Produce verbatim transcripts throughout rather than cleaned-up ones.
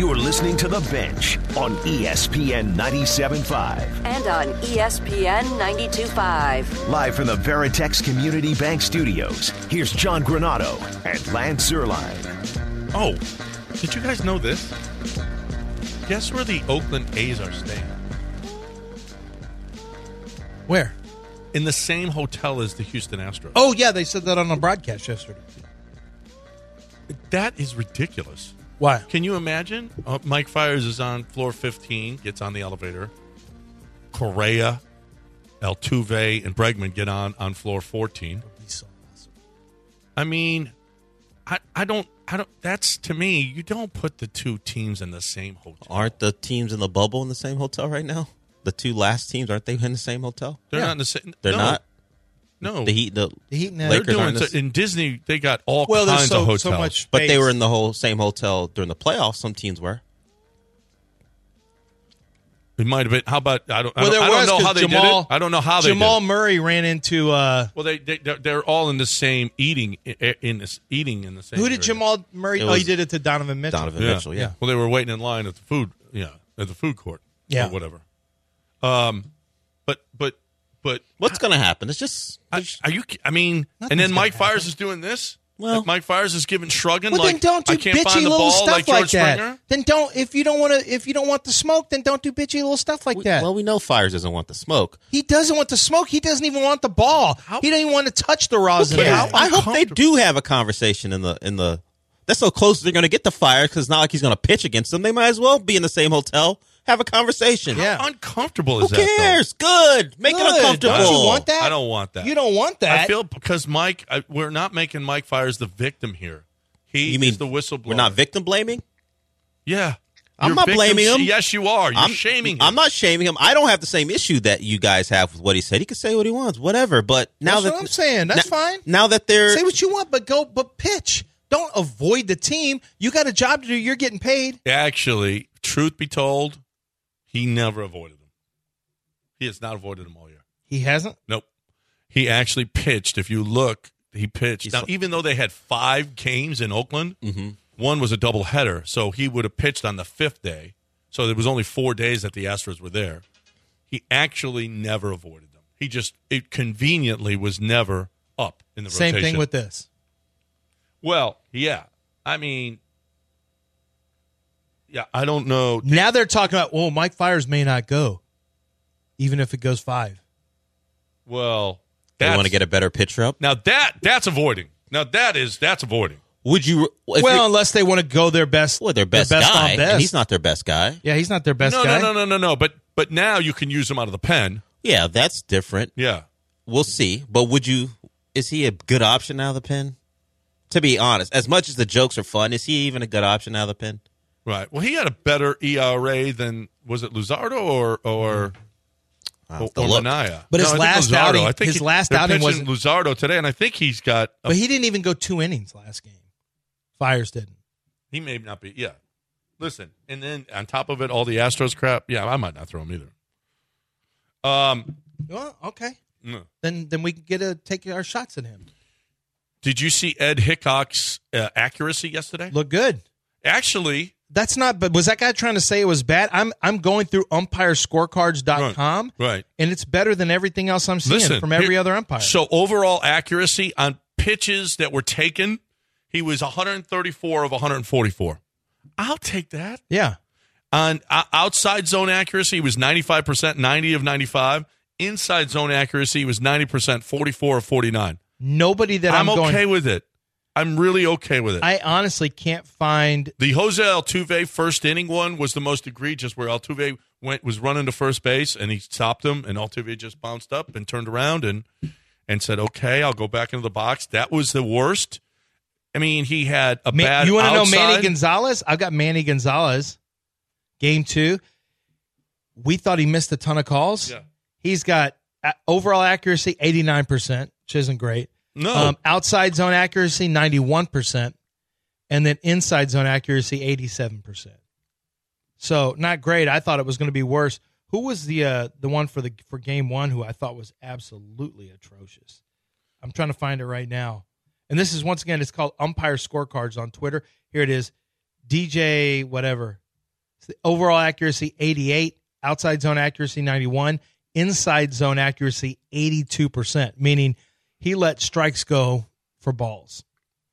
You're listening to The Bench on E S P N ninety-seven point five. And on E S P N ninety-two point five. Live from the Veritex Community Bank Studios, here's John Granado and Lance Zierlein. Oh, did you guys know this? Guess where the Oakland A's are staying? Where? In the same hotel as the Houston Astros. Oh, yeah, they said that on the broadcast yesterday. That is ridiculous. Why? Can you imagine? Uh, Mike Fiers is on floor fifteen, gets on the elevator. Correa, Altuve, and Bregman get on on floor fourteen. So awesome. I mean, I I don't I don't. That's to me. You don't put the two teams in the same hotel. Aren't the teams in the bubble in the same hotel right now? The two last teams, aren't they in the same hotel? They're Yeah. not in the same. They're no. not. No, The Heat, the, The Heat and the- They're Lakers doing aren't in so, the- in Disney. They got all Well, there's kinds so, of hotels. so much but they space. were in the whole same hotel during the playoffs. Some teams were. It might have been. How about I don't. I Well, don't, there I don't was, know 'cause how they Jamal- did it. I don't know how they Jamal did it. Murray ran into uh, Well, they, they they're, they're all in the same eating in this eating in the same. who did area. Jamal Murray? It Oh, he was did it to Donovan Mitchell. Donovan Yeah. Mitchell, yeah. Well, they were waiting in line at the food. Yeah, at the food court. Yeah. or whatever. Um, but but but What's going to happen? It's just. I, are you? I mean, Nothing's and then Mike gonna Fiers happen. is doing this. Well- Like Mike Fiers is giving shrugging. Well, like then don't do I can't bitchy find the little ball stuff like George like that. Springer. Then don't if you don't want to if you don't want the smoke, then don't do bitchy little stuff like We- that. Well, we know Fires doesn't want the smoke. He doesn't want the smoke. He doesn't even want the ball. How- he doesn't even want to touch the rosin. Yeah, bag. I hope they do have a conversation in the in the. That's so close they're going to get the Fires because it's not like he's going to pitch against them. They might as well be in the same hotel, have a conversation. Yeah. How uncomfortable Who is that? though? cares? Good. Make Good. it uncomfortable. Don't you want that? I don't want that. You don't want that. I feel because Mike, I, we're not making Mike Fiers the victim here. He You mean is the whistleblower. We're not victim blaming? Yeah, I'm You're not victim blaming sh- him. Yes, you are. You're I'm shaming him. I'm not shaming him. I don't have the same issue that you guys have with what he said. He can say what he wants, whatever. But now That's that what I'm saying. That's now, fine. Now that they're Say what you want, but go, but pitch. Don't avoid the team. You got a job to do. You're getting paid. Actually, truth be told, he never avoided him. He has not avoided him all year. He hasn't. Nope. He actually pitched. If you look, he pitched. He's Now, like- even though they had five games in Oakland, Mhm. one was a doubleheader, so he would have pitched on the fifth day. So there was only four days that the Astros were there. He actually never avoided them. He just it conveniently was never up in the Same rotation. thing with this. Well, yeah. I mean, yeah, I don't know. Now they're talking about, well, Mike Fiers may not go, even if it goes five. Well, they that's, want to get a better pitcher up. now that that's avoiding. Now that is that's avoiding. Would you? If Well, you're- unless they want to go their best. well, their best, best guy, on best. and he's not their best guy. Yeah, he's not their best no, guy. no, no, no, no, no. But but now you can use him out of the pen. Yeah, that's different. Yeah. We'll see. But would you? Is he a good option out of the pen? To be honest, as much as the jokes are fun, is he even a good option out of the pen? Right. Well, he had a better E R A than was it Luzardo or or I'll or, have to or look. Minaya? But his No, I think last Luzardo. outing- I think his he- last they're outing pitching wasn't- Luzardo today, and I think he's got. A, But he didn't even go two innings last game. Fiers didn't. he may not be. Yeah. Listen, and then on top of it, all the Astros crap. Yeah, I might not throw him either. Um. Well, okay. no. Then then we can get a take our shots at him. Did you see Ed Hickok's uh, accuracy yesterday? Look good. Actually, That's not. But was that guy trying to say it was bad? I'm I'm going through umpire scorecards dot com, right. and it's better than everything else I'm seeing Listen, from every here- other umpire. So overall accuracy on pitches that were taken, he was one thirty-four of one forty-four. I'll take that. yeah, On uh, outside zone accuracy, he was ninety-five percent, ninety of ninety-five. Inside zone accuracy, he was ninety percent, forty-four of forty-nine. nobody that I'm, I'm, going. okay with it. I'm really okay with it. I honestly can't find. the Jose Altuve first inning one was the most egregious, where Altuve went was running to first base and he stopped him, and Altuve just bounced up and turned around and and said, "Okay, I'll go back into the box." That was the worst. I mean, he had a Ma- bad. you want to know outside. Manny Gonzalez? I've got Manny Gonzalez. Game two. We thought he missed a ton of calls. Yeah. He's got uh, overall accuracy eighty-nine percent, which isn't great. No. Um, outside zone accuracy ninety-one percent, and then inside zone accuracy eighty-seven percent. So not great. I thought it was going to be worse. Who was the uh, the one for the for game one who I thought was absolutely atrocious? I'm trying to find it right now. And this is once again, it's called Umpire Scorecards on Twitter. Here it is, D J whatever. Overall accuracy, eighty-eight. Outside zone accuracy, ninety-one. Inside zone accuracy, eighty-two percent, meaning he let strikes go for balls.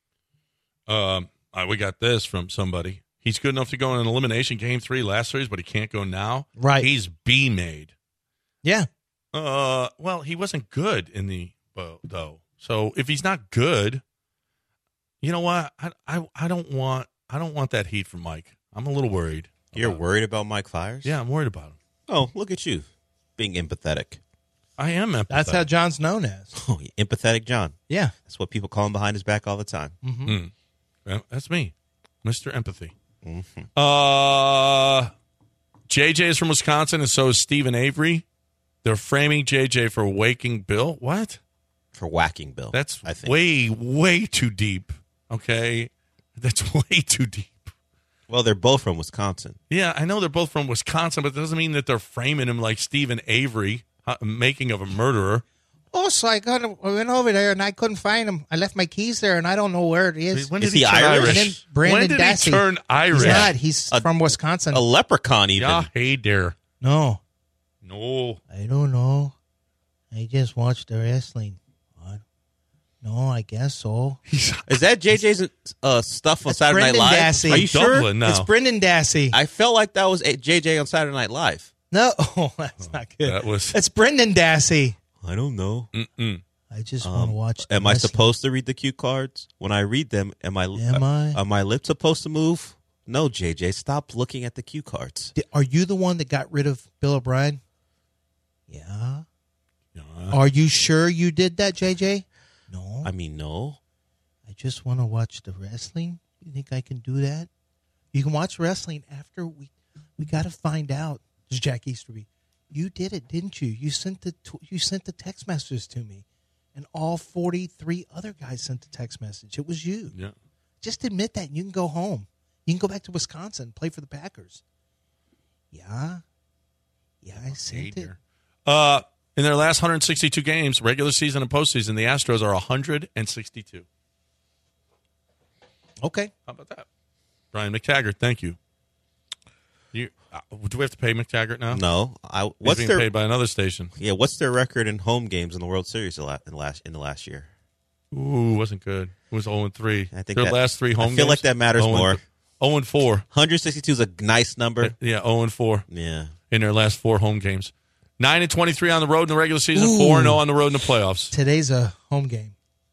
Um, uh, we got this from somebody. He's good enough to go in an elimination game three last series, but he can't go now. Right. He's B-made. Yeah. Uh, well, he wasn't good in the uh, though. So if he's not good, you know what? I, I I don't want I don't want that heat from Mike. I'm a little worried. You're about worried about Mike Fiers? Yeah, I'm worried about him. Oh, look at you, being empathetic. I am empathetic. That's how John's known as. Oh, empathetic John. Yeah. That's what people call him behind his back all the time. Mm-hmm. Mm. Well, that's me, Mister Empathy. Mm-hmm. Uh, J J is from Wisconsin, and so is Stephen Avery. They're framing J J for waking Bill. What? For whacking Bill. That's I think. way, way too deep. Okay? That's way too deep. Well, they're both from Wisconsin. Yeah, I know they're both from Wisconsin, but that doesn't mean that they're framing him like Stephen Avery, uh, making of a murderer. Oh, so I got I went over there and I couldn't find him. I left my keys there and I don't know where it is. When Is did he turn Irish? And then Brandon when did Dassey. he turn Irish? He's not. He's A- from Wisconsin. A leprechaun, even. Yeah, hey there. No. No. I don't know. I just watched the wrestling. What? No, I guess so. Is that J J's uh, stuff on That's Saturday Brendan Night Live? Dassey. Are you sure? Dublin now. It's Brendan Dassey. I felt like that was J J on Saturday Night Live. No, oh, that's not good. That was- It's Brendan Dassey. I don't know. Mm-mm. I just want to Um, watch. The am I wrestling. supposed to read the cue cards? When I read them, am I? Am I? Are my lips supposed to move? No, J J. Stop looking at the cue cards. Di- Are you the one that got rid of Bill O'Brien? Yeah. Yeah. Are you sure you did that, J J? No. I mean, no. I just want to watch the wrestling. You think I can do that? You can watch wrestling after we. We got to find out. This is Jack Easterby. You did it, didn't you? You sent the tw- you sent the text messages to me, and all forty-three other guys sent the text message. It was you. Yeah. Just admit that, and you can go home. You can go back to Wisconsin, play for the Packers. Yeah, yeah, I Hey sent it. there. Uh, in their last one hundred sixty-two games, regular season and postseason, the Astros are one hundred sixty-two. Okay. How about that? Brian McTaggart, thank you. You uh, do we have to pay McTaggart now? No. I. He's What's being their? paid by another station. Yeah. What's their record in home games in the World Series in the la- in the last in the last year? Ooh, wasn't good. It was zero and three. I think their that- last three I home feel games. like that matters oh and more. th- zero and four. one hundred sixty-two is a nice number. Yeah, zero and four Yeah. in their last four home games. nine and twenty-three on the road in the regular season, Ooh. four and oh on the road in the playoffs. Today's a home game.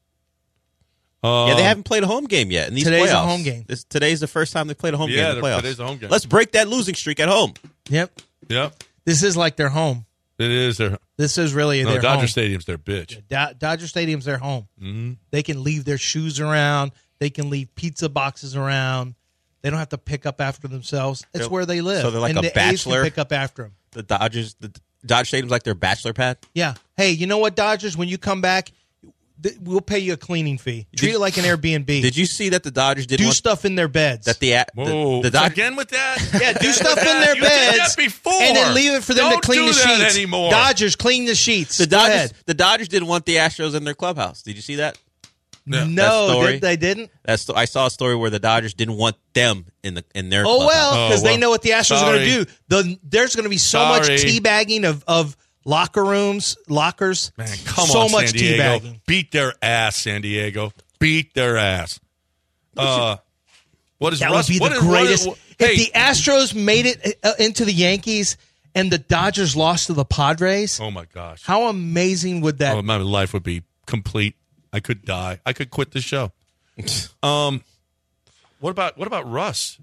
Um, Yeah, they haven't played a home game yet in these Today's a playoffs. home game. This, today's the first time they played a home Yeah, game in the they're- playoffs. today's a home game. Let's break that losing streak at home. Yep. Yep, This is like their home. it is. Their, This is really no, their Dodger home. Stadium's their bitch. Do- Dodger Stadium's their home. Mm-hmm. They can leave their shoes around. They can leave pizza boxes around. They don't have to pick up after themselves. It's They're- where they live. so they're like and a the A's bachelor? can pick up after them. The Dodgers, the Dodger Stadium's like their bachelor pad. Yeah. Hey, you know what, Dodgers? When you come back, th- we'll pay you a cleaning fee. Treat Did- it like an Airbnb. Did you see that the Dodgers did do want stuff in their beds? that the the, Whoa, the Dodgers again with that? yeah, do stuff in their You did that beds before. and then leave it for them Don't to clean do the that sheets. anymore. Dodgers, clean the sheets. the Go Dodgers ahead. the Dodgers didn't want the Astros in their clubhouse. Did you see that? Yeah. No, That story. did, they didn't. That's I saw a story where the Dodgers didn't want them in the in their Oh clubhouse. well, because Oh, well. they know what the Astros are going Sorry. to do. The, there's going to be so Sorry. much teabagging of of locker rooms, lockers. Man, come so on, much San Diego. teabagging. Beat their ass, San Diego. Beat their ass. Uh, what is That Russ? would be what the is- what is- greatest. what- if hey, the Astros made it uh, into the Yankees and the Dodgers lost to the Padres, oh my gosh, how amazing would that? oh, my life would be complete. I could die. I could quit the show. um, what about what about Russ?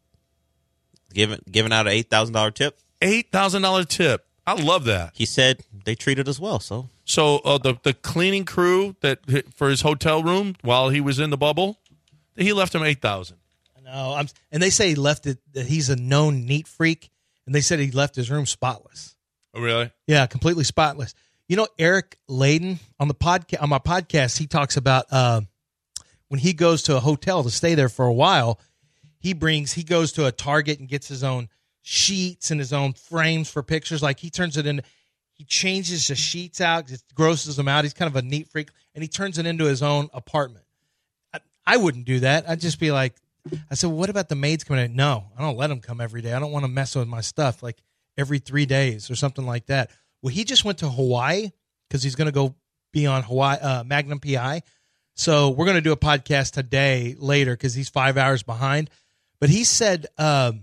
Giving giving out an eight thousand dollar tip. Eight thousand dollar tip. I love that. He said they treated us well. So So uh, the the cleaning crew that for his hotel room while he was in the bubble, he left him eight thousand. No, I'm, and they say he left it. That he's a known neat freak, and they said he left his room spotless. Oh, really? Yeah, completely spotless. You know, Eric Layden on the podcast on my podcast, he talks about uh, when he goes to a hotel to stay there for a while. He brings he goes to a Target and gets his own sheets and his own frames for pictures. Like he turns it into, he changes the sheets out, it grosses them out. He's kind of a neat freak, and he turns it into his own apartment. I, I wouldn't do that. I'd just be like, I said, well, what about the maids coming in? No, I don't let them come every day. I don't want to mess with my stuff like every three days or something like that. Well, he just went to Hawaii because he's going to go be on Hawaii uh, Magnum P I. So we're going to do a podcast today later because he's five hours behind. But he said, um,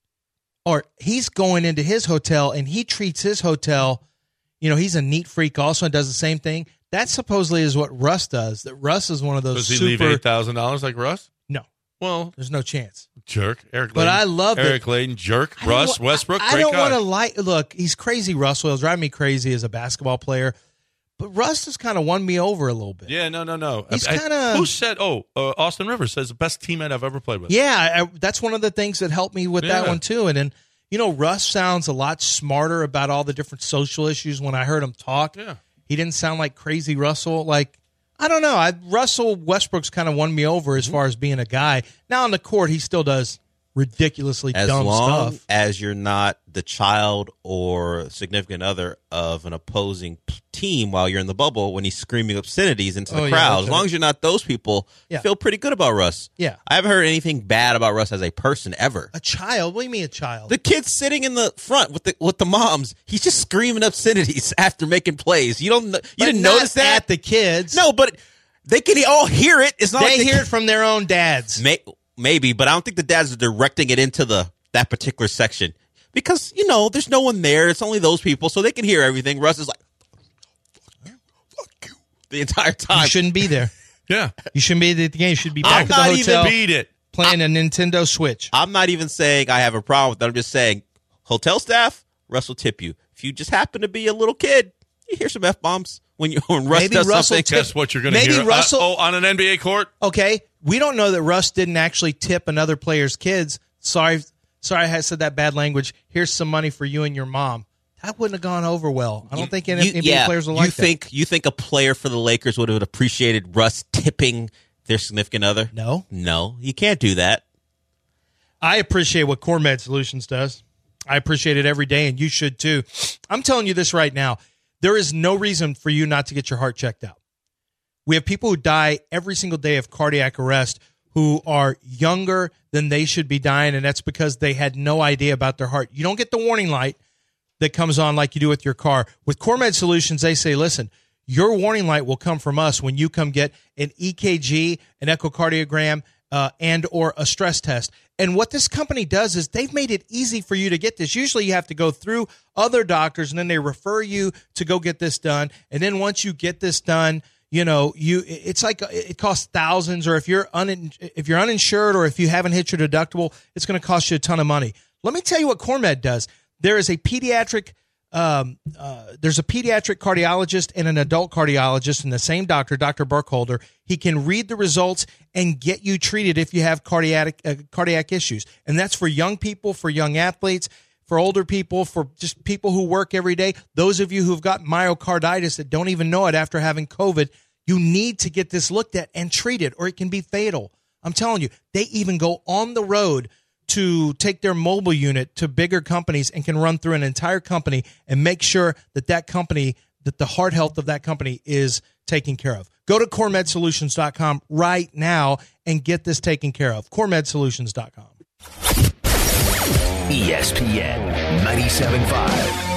or he's going into his hotel and he treats his hotel. You know, he's a neat freak also and does the same thing. That supposedly is what Russ does. That Russ is one of those. Does he super, leave eight thousand dollars like Russ? No. Well, there's no chance. Jerk. Eric. But Layden. I love Eric it. Layden. Jerk. I don't Russ wa- Westbrook. I, I Great don't guy. want to like. Look, he's crazy. Russell. He'll drive me crazy as a basketball player. But Russ has kind of won me over a little bit. Yeah, no, no, no. He's I- I- kinda- Who said? Oh, uh, Austin Rivers says the best teammate I've ever played with. Yeah, I, that's one of the things that helped me with that Yeah. one too. And then, you know, Russ sounds a lot smarter about all the different social issues when I heard him talk. Yeah. He didn't sound like crazy Russell. Like, I don't know. I, Russell Westbrook's kind of won me over as far as being a guy. Now on the court, he still does ridiculously As dumb long stuff. as you're not the child or significant other of an opposing p- team while you're in the bubble when he's screaming obscenities into the Oh, yeah, crowd. that's As long right. as you're not those people, Yeah. you feel pretty good about Russ. Yeah. I haven't heard anything bad about Russ as a person ever. A child? What do you mean a child? The kid's sitting in the front with the with the moms. He's just screaming obscenities after making plays. You don't. You But didn't not notice that at the kids. No, but they can all hear it. It's not they like hear can- it from their own dads. May, maybe, but I don't think the dads are directing it into the that particular section because you know there's no one there. It's only those people, so they can hear everything. Russ is like, "Fuck you, fuck you," the entire time. You shouldn't be there. Yeah. You shouldn't be at the game. You should be back I'm at the not even hotel Beat it. playing a Nintendo Switch. I'm not even saying I have a problem with that. I'm just saying, hotel staff, Russ will tip you. If you just happen to be a little kid, you hear some F bombs when you when Russ Maybe does Russell something. tip- Guess what you're going to Maybe hear? Uh, Russell- oh, on an N B A court? Okay, we don't know that Russ didn't actually tip another player's kids. Sorry, sorry, I said that bad language. Here's some money for you and your mom. That wouldn't have gone over well. I don't think any You- N B A yeah, players will like you think you think a player for the Lakers would have appreciated Russ tipping their significant other? that. No, No, you can't do that. I appreciate what CoreMed Solutions does. I appreciate it every day, and you should too. I'm telling you this right now. There is no reason for you not to get your heart checked out. We have people who die every single day of cardiac arrest who are younger than they should be dying, and that's because they had no idea about their heart. You don't get the warning light that comes on like you do with your car. With CoreMed Solutions, they say, listen, your warning light will come from us when you come get an E K G, an echocardiogram, uh, and or a stress test. And what this company does is they've made it easy for you to get this. Usually you have to go through other doctors, and then they refer you to go get this done. And then once you get this done, you know, you it's like it costs thousands, or if you're un, if you're uninsured or if you haven't hit your deductible, it's going to cost you a ton of money. Let me tell you what CoreMed does. There is a pediatric um, uh, there's a pediatric cardiologist and an adult cardiologist, and the same doctor, Doctor Burkholder. He can read the results and get you treated if you have cardiac uh, cardiac issues, and that's for young people, for young athletes, for older people, for just people who work every day. Those of you who've got myocarditis that don't even know it after having COVID, you need to get this looked at and treated, or it can be fatal. I'm telling you, they even go on the road to take their mobile unit to bigger companies and can run through an entire company and make sure that that company, that the heart health of that company is taken care of. Go to core med solutions dot com right now and get this taken care of. core med solutions dot com. E S P N ninety-seven point five.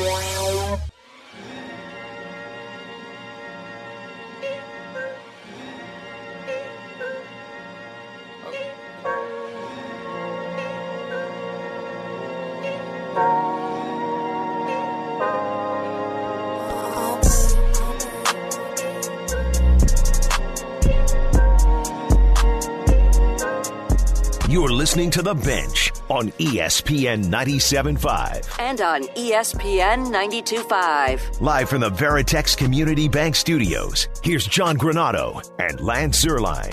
You're listening to The Bench on E S P N ninety-seven point five. And on E S P N ninety-two point five. Live from the Veritex Community Bank Studios, here's John Granado and Lance Zierlein.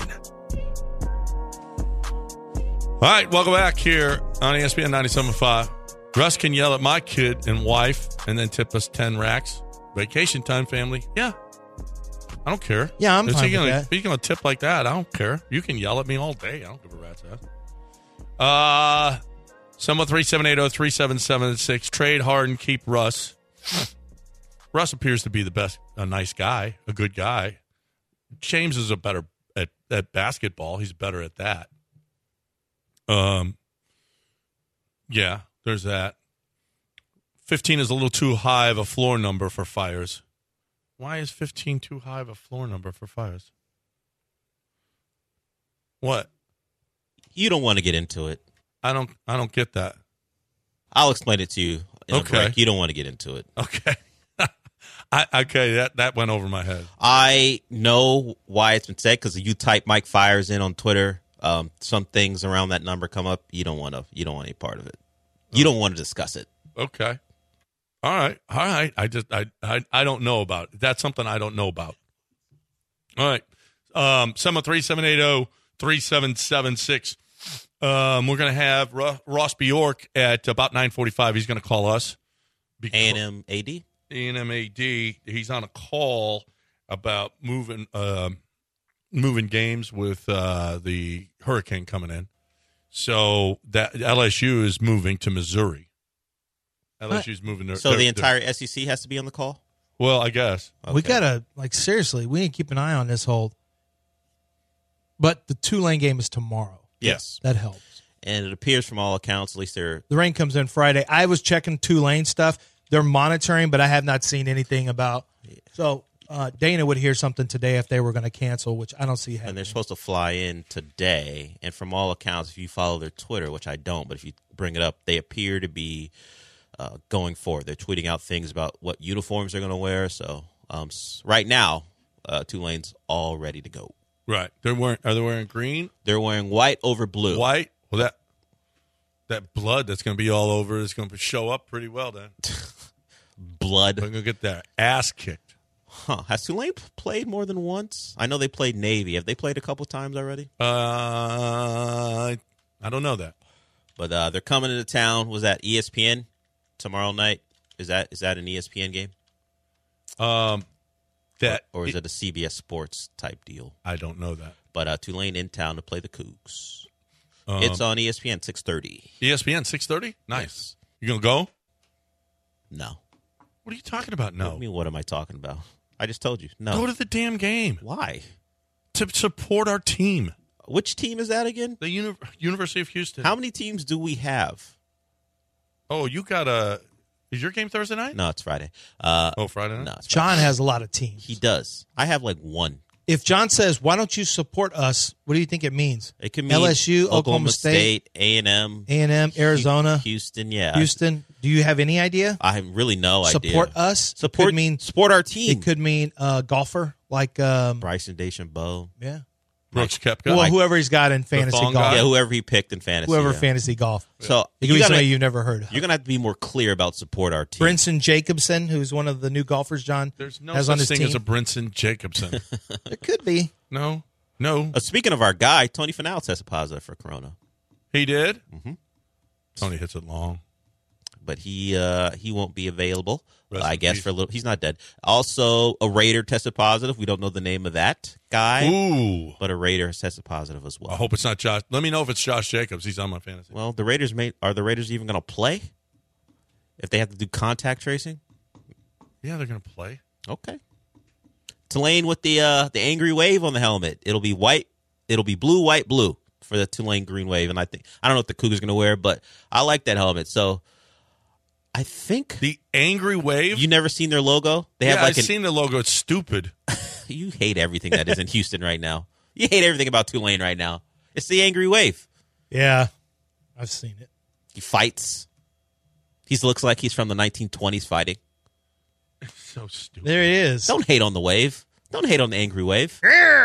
All right, welcome back here on E S P N ninety-seven point five. Russ can yell at my kid and wife and then tip us ten racks. Vacation time, family. Yeah. I don't care. Yeah, I'm Is fine he with gonna, that. If he's going to tip like that, I don't care. You can yell at me all day. I don't give a rat's ass. Uh, seven one three, seven eight zero, three seven seven six. Trade Harden, keep Russ. Russ appears to be the best, a nice guy, a good guy. James is a better at, at basketball. He's better at that. Um, yeah, there's that. fifteen is a little too high of a floor number for Fires. Why is fifteen too high of a floor number for Fires? What? You don't want to get into it. I don't. I don't get that. I'll explain it to you in Okay. a break. You don't want to get into it. Okay. I, okay, that, that went over my head. I know why it's been said because you type Mike Fires in on Twitter. Um, some things around that number come up. You don't want to. You don't want any part of it. You don't want to discuss it. Okay. All right. All right. I just I I, I don't know about it. That's something I don't know about. All right. Um, seven three seven eight zero three seven seven six. Um, we're gonna have Ro- Ross Bjork at about nine forty five. He's gonna call us. A and M A D. A and M A D. He's on a call about moving uh, moving games with uh, the hurricane coming in. So that L S U is moving to Missouri. L S U's moving there. So the entire S E C has to be on the call? Well, I guess. Okay. We gotta like seriously. We need to keep an eye on this whole. But the Tulane game is tomorrow. Yes. That helps. And it appears from all accounts, at least they're The rain comes in Friday. I was checking Tulane stuff. They're monitoring, but I have not seen anything about. So uh, Dana would hear something today if they were going to cancel, which I don't see happening. and they're supposed to fly in today. And from all accounts, if you follow their Twitter, which I don't, but if you bring it up, they appear to be uh, going forward. They're tweeting out things about what uniforms they're going to wear. So um, s- right now, uh, Tulane's all ready to go. Right. They're wearing. Are they wearing green, They're wearing white over blue. white? Well, that that blood that's going to be all over is going to show up pretty well. Then Blood. they're going to get their ass kicked. Huh. Has Tulane p- played more than once? I know they played Navy. Have they played a couple times already? Uh, I don't know that. But uh, they're coming into town. Was that E S P N tomorrow night? Is that is that an E S P N game? Um, that Or, or is it a C B S Sports type deal? I don't know that. But uh, Tulane in town to play the Cougs. Um, It's on E S P N six thirty. E S P N six thirty. Nice. Yes. You gonna go? No. What are you talking about? I No. mean, what am I talking about? I just told you. No. Go to the damn game Why? to support our team, Which team is that again? the Uni- University of Houston. How many teams do we have? Oh, you got a. Is your game Thursday night? No, it's Friday. Uh, Oh, Friday night. no, it's John Friday. has a lot of teams. He does. I have like one. If John says, "Why don't you support us?" What do you think it means? It could mean L S U, Oklahoma, Oklahoma State, A and M, A and M, Arizona, Houston. Yeah, Houston. Do you have any idea? I have really no idea. Support us. It Support could mean support our team. it could mean uh, golfer like um, Bryson DeChambeau. yeah. Brooks Koepka. Well, whoever he's got in fantasy thong golf, guy? Yeah, whoever he picked in fantasy. whoever yeah. fantasy golf. So It could you be gotta, somebody you've never heard of. you're gonna have to be more clear about support our team. Brinson Jacobson, who's one of the new golfers, John, There's no has such on his thing team. as a Brinson Jacobson. It could be. No, no. Uh, speaking of our guy, Tony Finau tested positive for corona, He did. Mm-hmm. Tony hits it long. but he uh, he won't be available. Rest I in guess peace. for a little. He's not dead. Also, a Raider tested positive. We don't know the name of that guy, Ooh. but a Raider has tested positive as well. I hope it's not Josh. Let me know if it's Josh Jacobs. He's on my fantasy. Well, the Raiders may are the Raiders even going to play if they have to do contact tracing? Yeah, they're going to play. Okay. Tulane with the uh, the angry wave on the helmet. It'll be white. It'll be blue, white, blue for the Tulane green wave. And I think I don't know what the Cougars going to wear, but I like that helmet. So I think The angry wave. you never seen their logo. They yeah, have like I've an, seen the logo. It's stupid. you hate everything that is in Houston right now. You hate everything about Tulane right now. It's the angry wave. Yeah, I've seen it. He fights. He looks like he's from the nineteen twenties fighting. So stupid. There it is. Don't hate on the wave. Don't hate on the angry wave.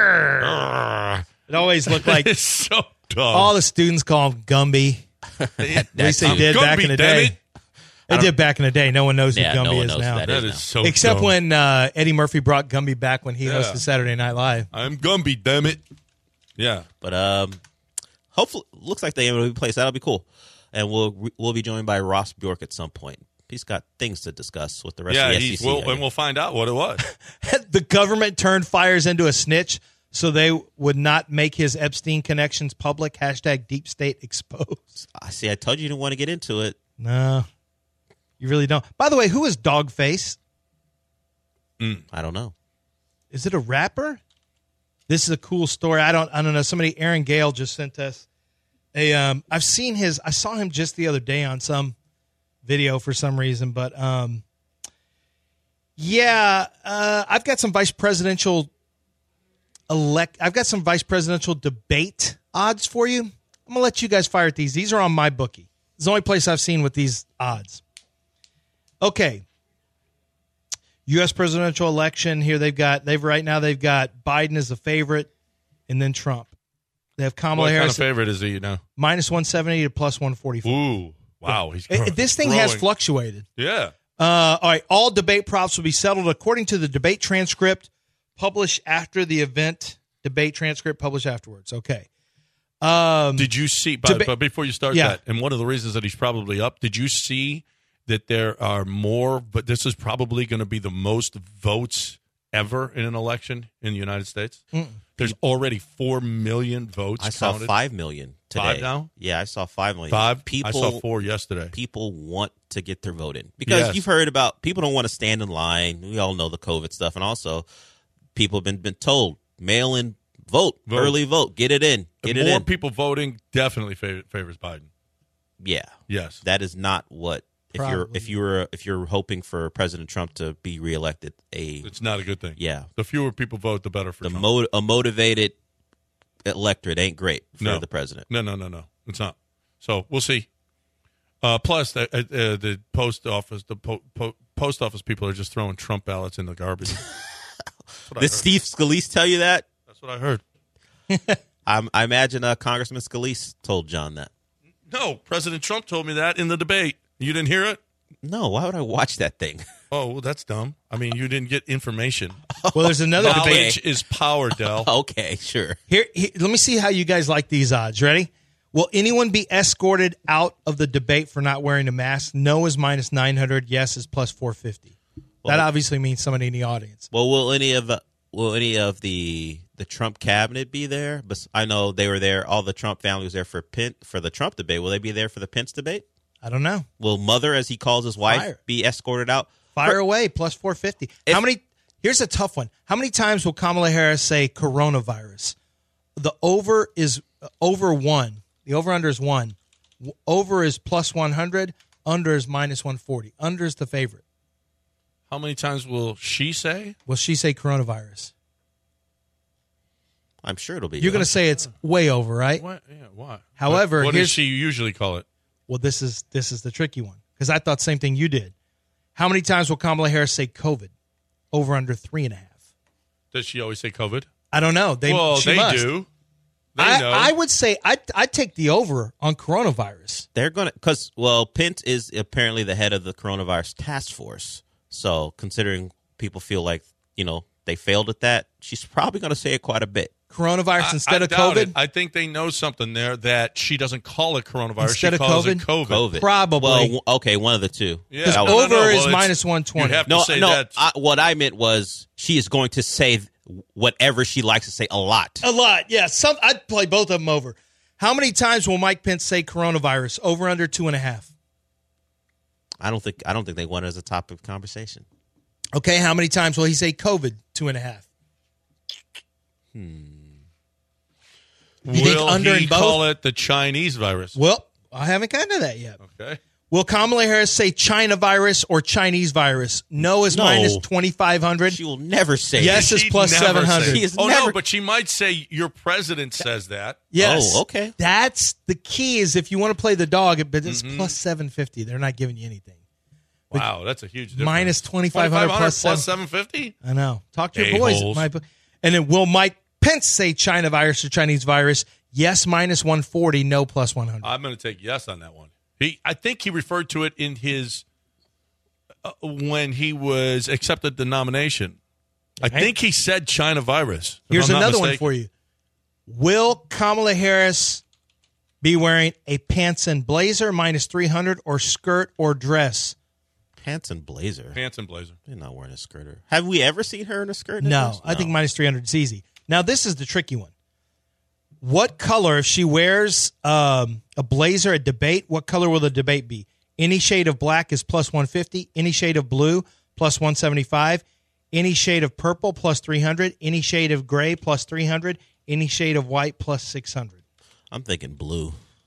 It always looked like It's so dumb. all the students call him Gumby. At least they did back in the day. They did back in the day. No one knows who Yeah, no Gumby one is knows who now. that That is is so Except dumb. when uh, Eddie Murphy brought Gumby back when he Yeah. hosted Saturday Night Live. I'm Gumby, damn it. Yeah. But um, hopefully, looks like they will be placed. That'll be cool. And we'll we'll be joined by Ross Bjork at some point. He's got things to discuss with the rest Yeah, of the he's, S E C. we'll, I and guess. we'll find out what it was. The government turned Fires into a snitch so they would not make his Epstein connections public. Hashtag deep state exposed. I see. I told you you didn't want to get into it. No, you really don't. By the way, who is Dogface? I don't know. Is it a rapper? This is a cool story. I don't I don't know. Somebody, Aaron Gale just sent us A, um, I've seen his. I saw him just the other day on some video for some reason, but um, yeah, uh, I've got some vice presidential elect. I've got some vice presidential debate odds for you. I'm gonna let you guys fire at these. These are on MyBookie. It's the only place I've seen with these odds. Okay, U S presidential election here. They've got. They've right now. They've got Biden as a favorite, and then Trump. They have Kamala what Harris. What kind of favorite is he now? Minus one seventy to plus one forty-four. Ooh, wow. He's It- this thing growing. has fluctuated. Yeah. Uh, all right. All debate props will be settled according to the debate transcript published after the event. Debate transcript published afterwards. Okay. Um, Did you see, but, deba- but before you start Yeah. that, and one of the reasons that he's probably up, did you see that there are more, but this is probably going to be the most votes ever in an election in the United States? Mm-mm. There's already four million votes I saw counted. five million today. Five now? Yeah, I saw five million. Five? People, I saw four yesterday. People want to get their vote in because Yes. you've heard about people don't want to stand in line. We all know the COVID stuff, and also people have been been told mail in vote, Vote. early vote, get it in, get More it in. people voting definitely favor, favors Biden. Yeah, Yes. that is not what. If you're Probably. if you're if you're hoping for President Trump to be reelected, a It's not a good thing. yeah, The fewer people vote, the better for the Trump. mo- a motivated electorate ain't great for No. the president. No, no, no, no. It's not. So we'll see. Uh, plus, the, uh, uh, the post office, the po- po- post office people are just throwing Trump ballots in the garbage. That's what I Did heard. Steve Scalise tell you that? That's what I heard. I'm, I imagine uh, Congressman Scalise told John that. No, President Trump told me that in the debate. You didn't hear it? No, why would I watch that thing? Oh, well, that's dumb. I mean, you didn't get information. well, there's another debate. Knowledge is power, Del. Okay, sure. Here, here, let me see how you guys like these odds. Ready? Will anyone be escorted out of the debate for not wearing a mask? No is minus nine hundred. Yes is plus four fifty. Well- that obviously means somebody in the audience. Well, will any of the will any of the the Trump cabinet be there? But I know they were there. All the Trump family was there for Pence, for the Trump debate. Will they be there for the Pence debate? I don't know. Will Mother, as he calls his wife, Fire. be escorted out? Fire For- away, plus four fifty. If- How many? Here's a tough one. How many times will Kamala Harris say coronavirus? The over is uh, over one. The over-under is one. W- Over is plus one hundred. Under is minus one forty. Under is the favorite. How many times will she say? Will she say coronavirus? I'm sure it'll be. You're going to say it's way over, right? What? Yeah, what? However, what, what here's- does she usually call it? Well, this is this is the tricky one because I thought the same thing you did. How many times will Kamala Harris say COVID? Over under three and a half. Does she always say COVID? I don't know. They well, she they must. do. They I, know. I would say I'd, I'd take the over on coronavirus. They're going to because well, Pence is apparently the head of the coronavirus task force. So considering people feel like you know they failed at that, she's probably going to say it quite a bit. Coronavirus I- instead I of doubt COVID? it. I think they know something there that she doesn't call it coronavirus. Instead she of calls COVID? it COVID. COVID, Probably. Well, w- okay, one of the two. Yeah. Because That No, was- no, over no. is Well, it's- minus one twenty. You have to No, say no. that. I, what I meant was she is going to say whatever she likes to say a lot. A lot, yeah. Some I'd play both of them over. How many times will Mike Pence say coronavirus? Over under two and a half. I don't think I don't think they want it as a topic of conversation. Okay, how many times will he say COVID? Two and a half. You think Will under he and both? call it the Chinese virus? Well, I haven't gotten to that yet. Okay. Will Kamala Harris say China virus or Chinese virus? No is No. minus twenty-five hundred. She will never say Yes that. is She'd plus never seven hundred. say- She is Oh never- no, but she might say your president says that. Yes. Oh, okay. That's the key is if you want to play the dog, but it's Mm-hmm. plus seven fifty. They're not giving you anything. Wow, that's a huge difference. Minus twenty-five hundred plus plus seven. seven fifty. I know. Talk to your boys. A-holes. My, and then will Mike Pence say China virus or Chinese virus? Yes, minus one forty. No, plus one hundred. I'm going to take yes on that one. He, I think he referred to it in his uh, when he was accepted the nomination. I Okay. think he said China virus. if Here's I'm not another one mistaken. for you. Will Kamala Harris be wearing a pants and blazer minus three hundred or skirt or dress? Pants and blazer. Pants and blazer. They're not wearing a skirt. Or, have we ever seen her in a skirt? and a No, dress? I think minus three hundred is easy. Now, this is the tricky one. What color, if she wears um, a blazer at debate, what color will the debate be? Any shade of black is plus one fifty. Any shade of blue, plus one seventy-five. Any shade of purple, plus three hundred. Any shade of gray, plus three hundred. Any shade of white, plus six hundred. I'm thinking blue.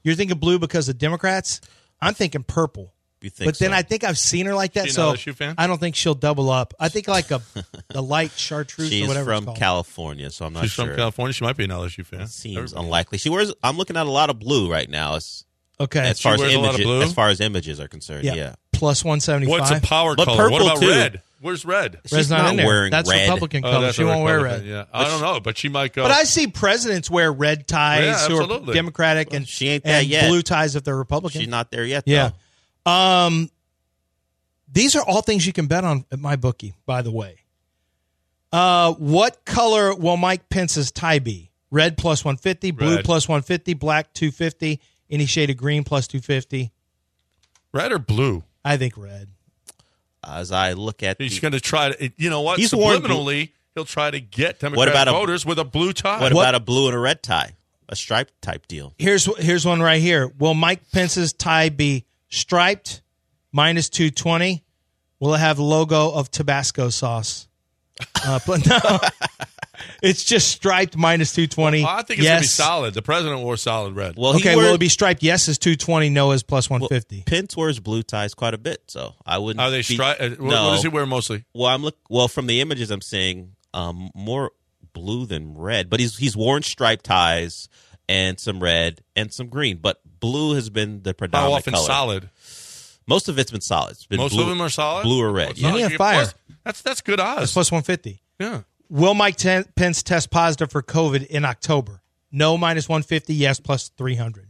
You're thinking blue because of Democrats? I'm thinking purple. You think But then so? I think I've seen her like that, She an so L S U fan? I don't think she'll double up. I think like a the light chartreuse She's or whatever it's from called. California, so I'm not She's sure. from California. She might be an L S U fan. It seems Everybody. unlikely. She wears. I'm looking at a lot of blue right now. As, Okay. as far as wears a lot of images, blue? as far as images are concerned. yeah. Yeah. Plus one seventy-five. What's a power But color? What purple, about too. red? Where's red? She's Red's not, not in there. wearing That's red. Republican Oh, color. that's She a won't wear Republican, red. Yeah, I don't know, but she might go. But I see presidents wear red ties Yeah, who are absolutely. Democratic and, She ain't that and yet. blue ties if they're Republican. She's not there yet. Yeah. Though. Um, these are all things you can bet on at my bookie, by the way. Uh, what color will Mike Pence's tie be? Red plus one fifty, blue Red. plus one fifty, black two fifty, any shade of green plus two fifty. red or blue. I think red. As I look at, He's the, going to try to. You know what? He's worn blue- Subliminally, he'll try to get Democratic about a- voters with a blue tie. what, What- about a blue and a red tie, a striped type deal? Here's here's one right here. Will Mike Pence's tie be striped minus two twenty? Will it have logo of Tabasco sauce? Uh, but no, it's just striped minus two twenty. Well, I think it's yes. going to be solid. The president wore solid red. Well, he Okay, wears, will it be striped? Yes is two twenty. No is plus one well, fifty. Pence wears blue ties quite a bit, so I wouldn't. Are they be- stri- uh, what, No. what does he wear mostly? Well, I'm look. Well, from the images I'm seeing, um, more blue than red. But he's he's worn striped ties and some red and some green. But blue has been the How predominant often color. solid? Most of it's been solid. It's been Most blue, of them are solid. blue or Oh, red. it's Yeah. not Yeah, like you- fire. plus- That's that's good odds. That's plus one fifty. yeah. Will Mike Ten- Pence test positive for COVID in October? No minus one fifty. Yes plus three hundred.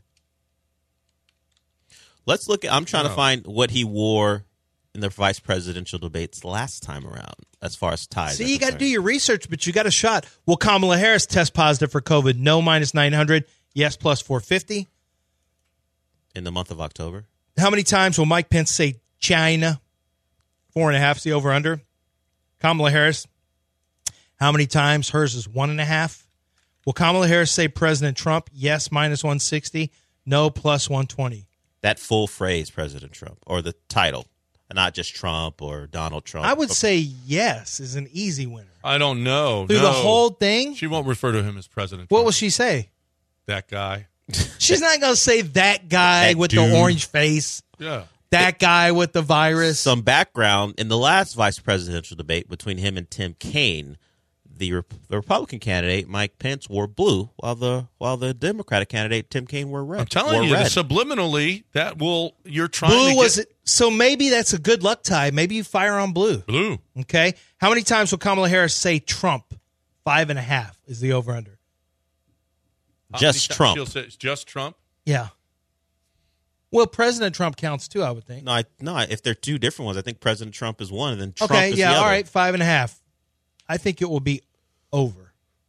Let's look at. I'm trying No. to find what he wore in the vice presidential debates last time around, as far as ties. See, are you got to do concerned. your research, but you got a shot. Will Kamala Harris test positive for COVID? No minus nine hundred. Yes plus four fifty. in the month of October. How many times will Mike Pence say China? Four and a half is the over under. Kamala Harris, how many times? Hers is one and a half. Will Kamala Harris say President Trump? Yes, minus one sixty. No, plus one twenty. That full phrase, President Trump, or the title, not just Trump or Donald Trump. I would say yes is an easy winner. I don't know. Through no. the whole thing? She won't refer to him as president. What Trump. will she say? that guy? She's not going to say that guy That with dude. the orange face, Yeah. that guy with the virus. some background in the last vice presidential debate between him and Tim Kaine. The, Rep- the Republican candidate Mike Pence wore blue, while the while the Democratic candidate Tim Kaine wore red. I'm telling wore you, red. subliminally, that will you're trying Blue to was get it? So maybe that's a good luck tie. Maybe you fire on blue. blue. Okay. How many times will Kamala Harris say Trump? Five and a half is the over under. How Just many times Trump. She'll say it's just Trump. Yeah. Well, President Trump counts too, I would think. no, I, no. If they're two different ones, I think President Trump is one, and then Trump Okay, is yeah, the other. all right, five and a half. I think it will be over.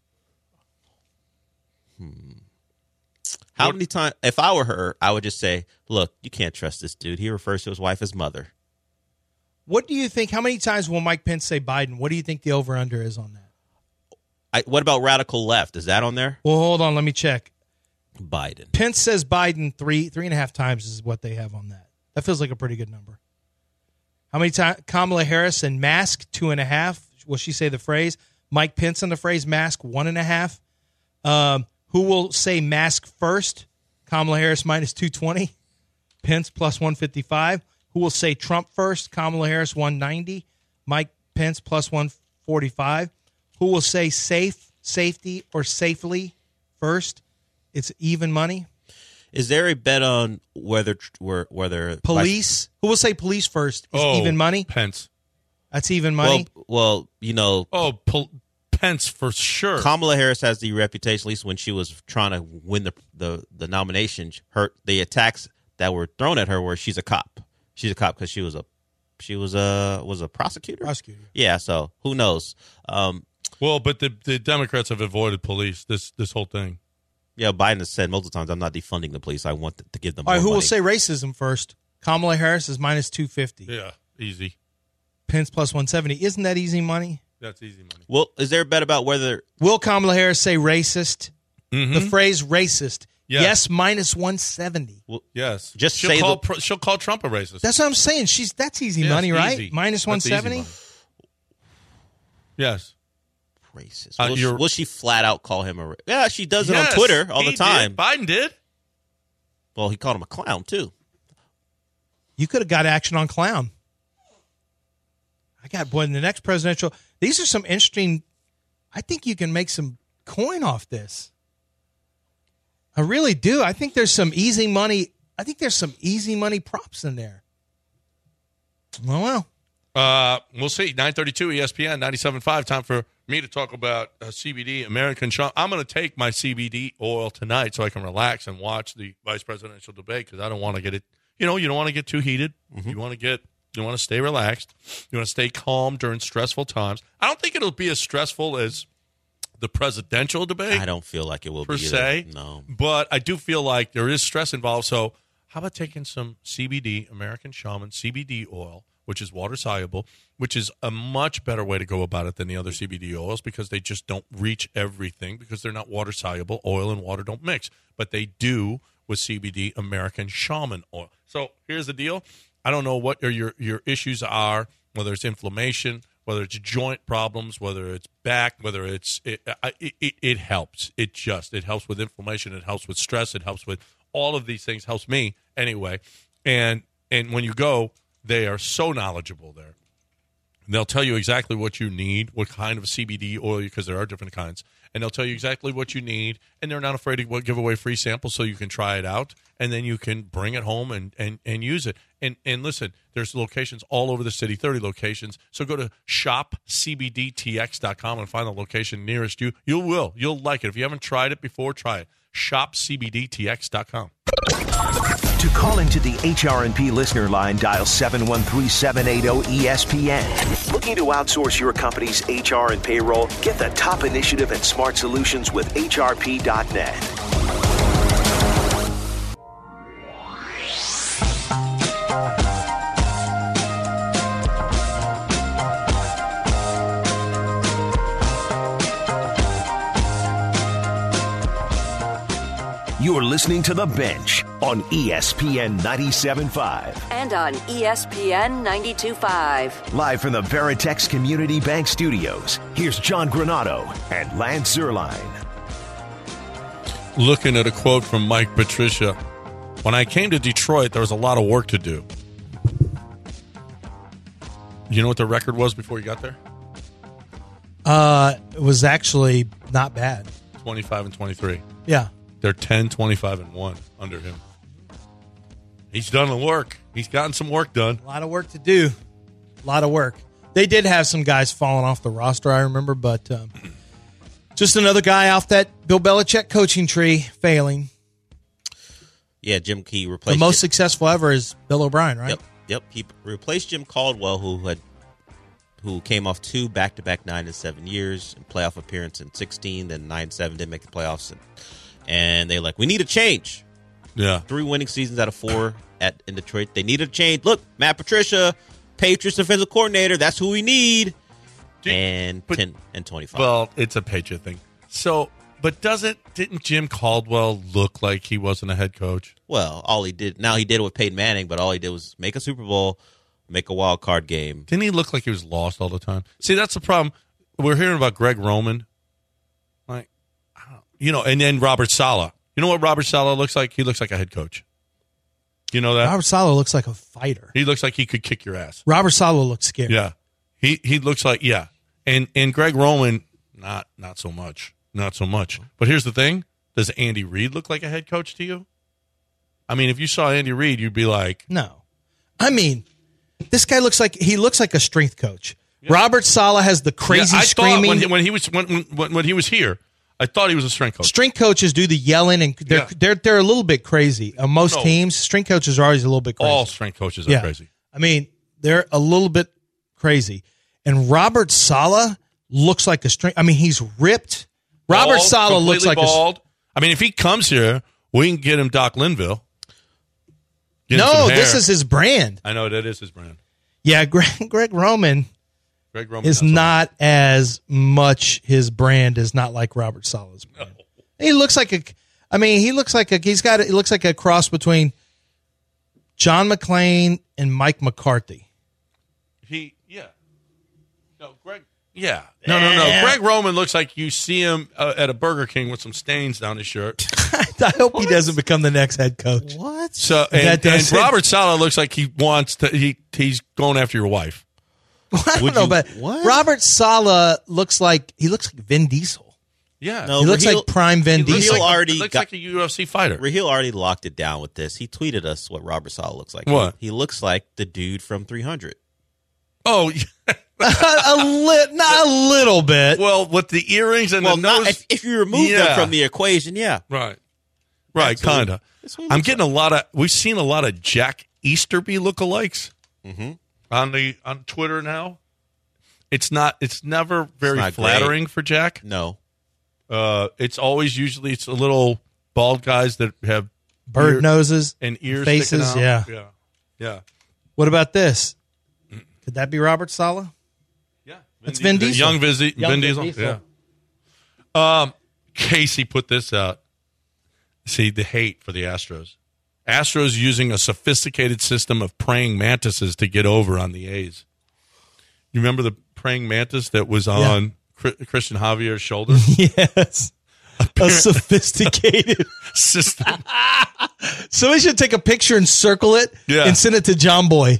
How What- many times? If I were her, I would just say, "Look, you can't trust this dude. He refers to his wife as mother." What do you think? How many times will Mike Pence say Biden? What do you think the over under is on that? I, what about radical left? Is that on there? Well, hold on, let me check. Biden. Pence says Biden three three and a half times is what they have on that. That feels like a pretty good number. How many times? Kamala Harris and mask two and a half. Will she say the phrase? Mike Pence on the phrase mask one and a half. Um, who will say mask first? Kamala Harris minus two twenty. Pence plus one fifty five. Who will say Trump first? Kamala Harris one ninety. Mike Pence plus one forty five. Who will say safe, safety, or safely first? It's even money. Is there a bet on whether where whether Police. Who will say police first? Is Oh, even money. Pence. That's even money. Well, well, you know, Oh, Pol- Pence for sure. Kamala Harris has the reputation, at least when she was trying to win the the, the nomination, her the attacks that were thrown at her were she's a cop. She's a cop because she was a she was a was a prosecutor. Prosecutor. Yeah, so who knows? Um, well, but the the Democrats have avoided police this this whole thing. yeah, Biden has said multiple times, "I'm not defunding the police. I want to give them." All right. more Who will money." say racism first? Kamala Harris is minus two fifty. Yeah, easy. Pence plus one seventy. Isn't that easy money? That's easy money. Well, is there a bet about whether Will Kamala Harris say racist? Mm-hmm. The phrase racist. Yes. Yes, minus one seventy. Yes, Just she'll say call the- pr- she'll call Trump a racist. That's what I'm saying. She's that's easy Yes, money, right? easy. Minus one That's easy seventy. money. Yes. racist? Uh, Will, she, you're- will she flat out call him a? ra- Yeah, she does it Yes, on Twitter all he the time. did. Biden did. Well, he called him a clown, too. You could have got action on clown. I got, boy, in the next presidential, these are some interesting, I think you can make some coin off this. I really do. I think there's some easy money. I think there's some easy money props in there. Well, well. Uh, we'll see. nine thirty-two E S P N ninety-seven point five. Time for me to talk about uh, C B D, American Shaman. I'm going to take my C B D oil tonight so I can relax and watch the vice presidential debate because I don't want to get it. You know, you don't want to get too heated. Mm-hmm. You want to get, you want to stay relaxed. You want to stay calm during stressful times. I don't think it'll be as stressful as the presidential debate. I don't feel like it will per be se. Either. No, but I do feel like there is stress involved. So how about taking some C B D, American Shaman C B D oil, which is water soluble, which is a much better way to go about it than the other C B D oils because they just don't reach everything because they're not water soluble. Oil and water don't mix, but they do with C B D, American Shaman oil. So here's the deal. I don't know what your your, your issues are, whether it's inflammation, whether it's joint problems, whether it's back, whether it's it, it, it, it helps. It just it helps with inflammation. It helps with stress. It helps with all of these things. Helps me anyway. And and when you go, they are so knowledgeable there. They'll tell you exactly what you need, what kind of C B D oil, because there are different kinds. And they'll tell you exactly what you need, and they're not afraid to give away free samples so you can try it out, and then you can bring it home and, and, and use it. And and listen, there's locations all over the city, thirty locations. So go to shop c b d t x dot com and find the location nearest you. You will. You'll like it. If you haven't tried it before, try it. shop c b d t x dot com. To call into the H R and P listener line, dial seven one three, seven eight zero, E S P N. Looking to outsource your company's H R and payroll? Get the top initiative and smart solutions with H R P dot net. You're listening to The Bench on E S P N ninety-seven point five. And on E S P N ninety-two point five. Live from the Veritex Community Bank Studios, here's John Granado and Lance Zierlein. Looking at a quote from Mike Patricia. When I came to Detroit, there was a lot of work to do. You know what the record was before you got there? Uh, it was actually not bad. twenty-five and twenty-three. Yeah. They're ten, twenty-five, and one under him. He's done the work. He's gotten some work done. A lot of work to do. A lot of work. They did have some guys falling off the roster, I remember, but um, just another guy off that Bill Belichick coaching tree failing. Yeah, Jim Key replaced The most Jim. successful ever is Bill O'Brien, right? Yep, yep. He replaced Jim Caldwell, who had who came off two back-to-back nine and seven years, and playoff appearance in sixteen, then nine and seven didn't make the playoffs, and, and they like we need a change. Yeah, three winning seasons out of four at in Detroit. They need a change. Look, Matt Patricia, Patriots defensive coordinator. That's who we need. Did, and but, ten and twenty-five. Well, it's a Patriot thing. So, but doesn't didn't Jim Caldwell look like he wasn't a head coach? Well, all he did now he did it with Peyton Manning, but all he did was make a Super Bowl, make a wild card game. Didn't he look like he was lost all the time? See, that's the problem. We're hearing about Greg Roman, like you know, and then Robert Saleh. You know what Robert Saleh looks like? He looks like a head coach. You know that? Robert Saleh looks like a fighter. He looks like he could kick your ass. Robert Saleh looks scary. Yeah. He he looks like, yeah. And and Greg Roman, not not so much. Not so much. But here's the thing. Does Andy Reid look like a head coach to you? I mean, if you saw Andy Reid, you'd be like. No. I mean, this guy looks like, he looks like a strength coach. Yeah. Robert Saleh has the crazy yeah, I screaming. When he, when he was when, when when he was here, I thought he was a strength coach. Strength coaches do the yelling, and they're yeah. they're they're a little bit crazy. On most no. teams, strength coaches are always a little bit crazy. All strength coaches are yeah. crazy. I mean, they're a little bit crazy. And Robert Saleh looks like a strength. I mean, he's ripped. Robert bald, Saleh looks like bald. a. I mean, if he comes here, we can get him Doc Linville. Get no, this is his brand. I know that is his brand. Yeah, Greg, Greg Roman. Greg Roman is not so as much his brand is not like Robert Saleh's brand. No. He looks like a. I mean, he looks like a. He's got. It looks like a cross between John McClane and Mike McCarthy. He yeah. No, Greg. Yeah. No, no, no. Yeah. Greg Roman looks like you see him uh, at a Burger King with some stains down his shirt. I hope he doesn't become the next head coach. What? So and, That does and it. Robert Saleh looks like he wants to. He he's going after your wife. Well, I don't Would know, you- but what? Robert Saleh looks like he looks like Vin Diesel. Yeah. No, He looks Raheel- like prime Vin He looks Diesel. Raheel like, already he looks got- like a U F C fighter. Raheel already locked it down with this. He tweeted us what Robert Saleh looks like. What? He, he looks like the dude from three hundred. Oh, yeah. a li- not a little bit. Well, with the earrings and Well, the not, nose. if, if you remove Yeah. them from the equation, yeah. Right. Right, That's what he- kind of. that's what he I'm looks getting a lot of. We've seen a lot of Jack Easterby lookalikes Mm-hmm. on the on Twitter now. It's not. It's never very not flattering for Jack. No. Uh, it's always usually it's a little bald guys that have Bird ear- noses. and ears faces, sticking out. yeah. yeah, yeah, What about this? Could that be Robert Saleh? yeah. It's Vin Diesel. Diesel. Young, Vizzy, Young Vin Vin Diesel. Diesel. Yeah. Um, Casey put this out. See the hate for the Astros. Astros using a sophisticated system of praying mantises to get over on the A's. You remember the praying mantis that was on Chri- Christian Javier's shoulder? Yes. A sophisticated. System. Somebody should take a picture and circle it Yeah. and send it to John Boy.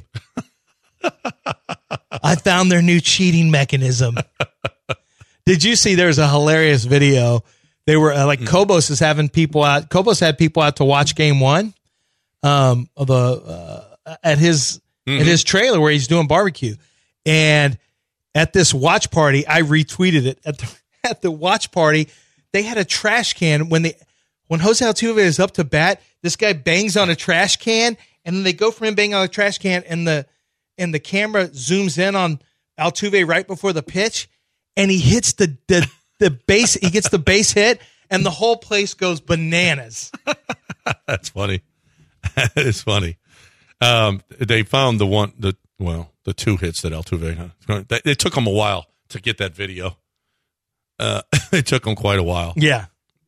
I found their new cheating mechanism. Did you see there's a hilarious video? They were uh, like Kobos is having people out. Kobos had people out to watch game one um, of the uh, at his at his trailer where he's doing barbecue. And at this watch party, I retweeted it. At the, at the watch party, they had a trash can when they when Jose Altuve is up to bat. This guy bangs on a trash can, and then they go for him banging on a trash can, and the and the camera zooms in on Altuve right before the pitch, and he hits the the the base. He gets the base hit, and the whole place goes bananas. That's funny. It's funny. Um, they found the one, the well, the two hits that Altuve had. They- It took them a while to get that video. Uh, it took them quite a while. Yeah.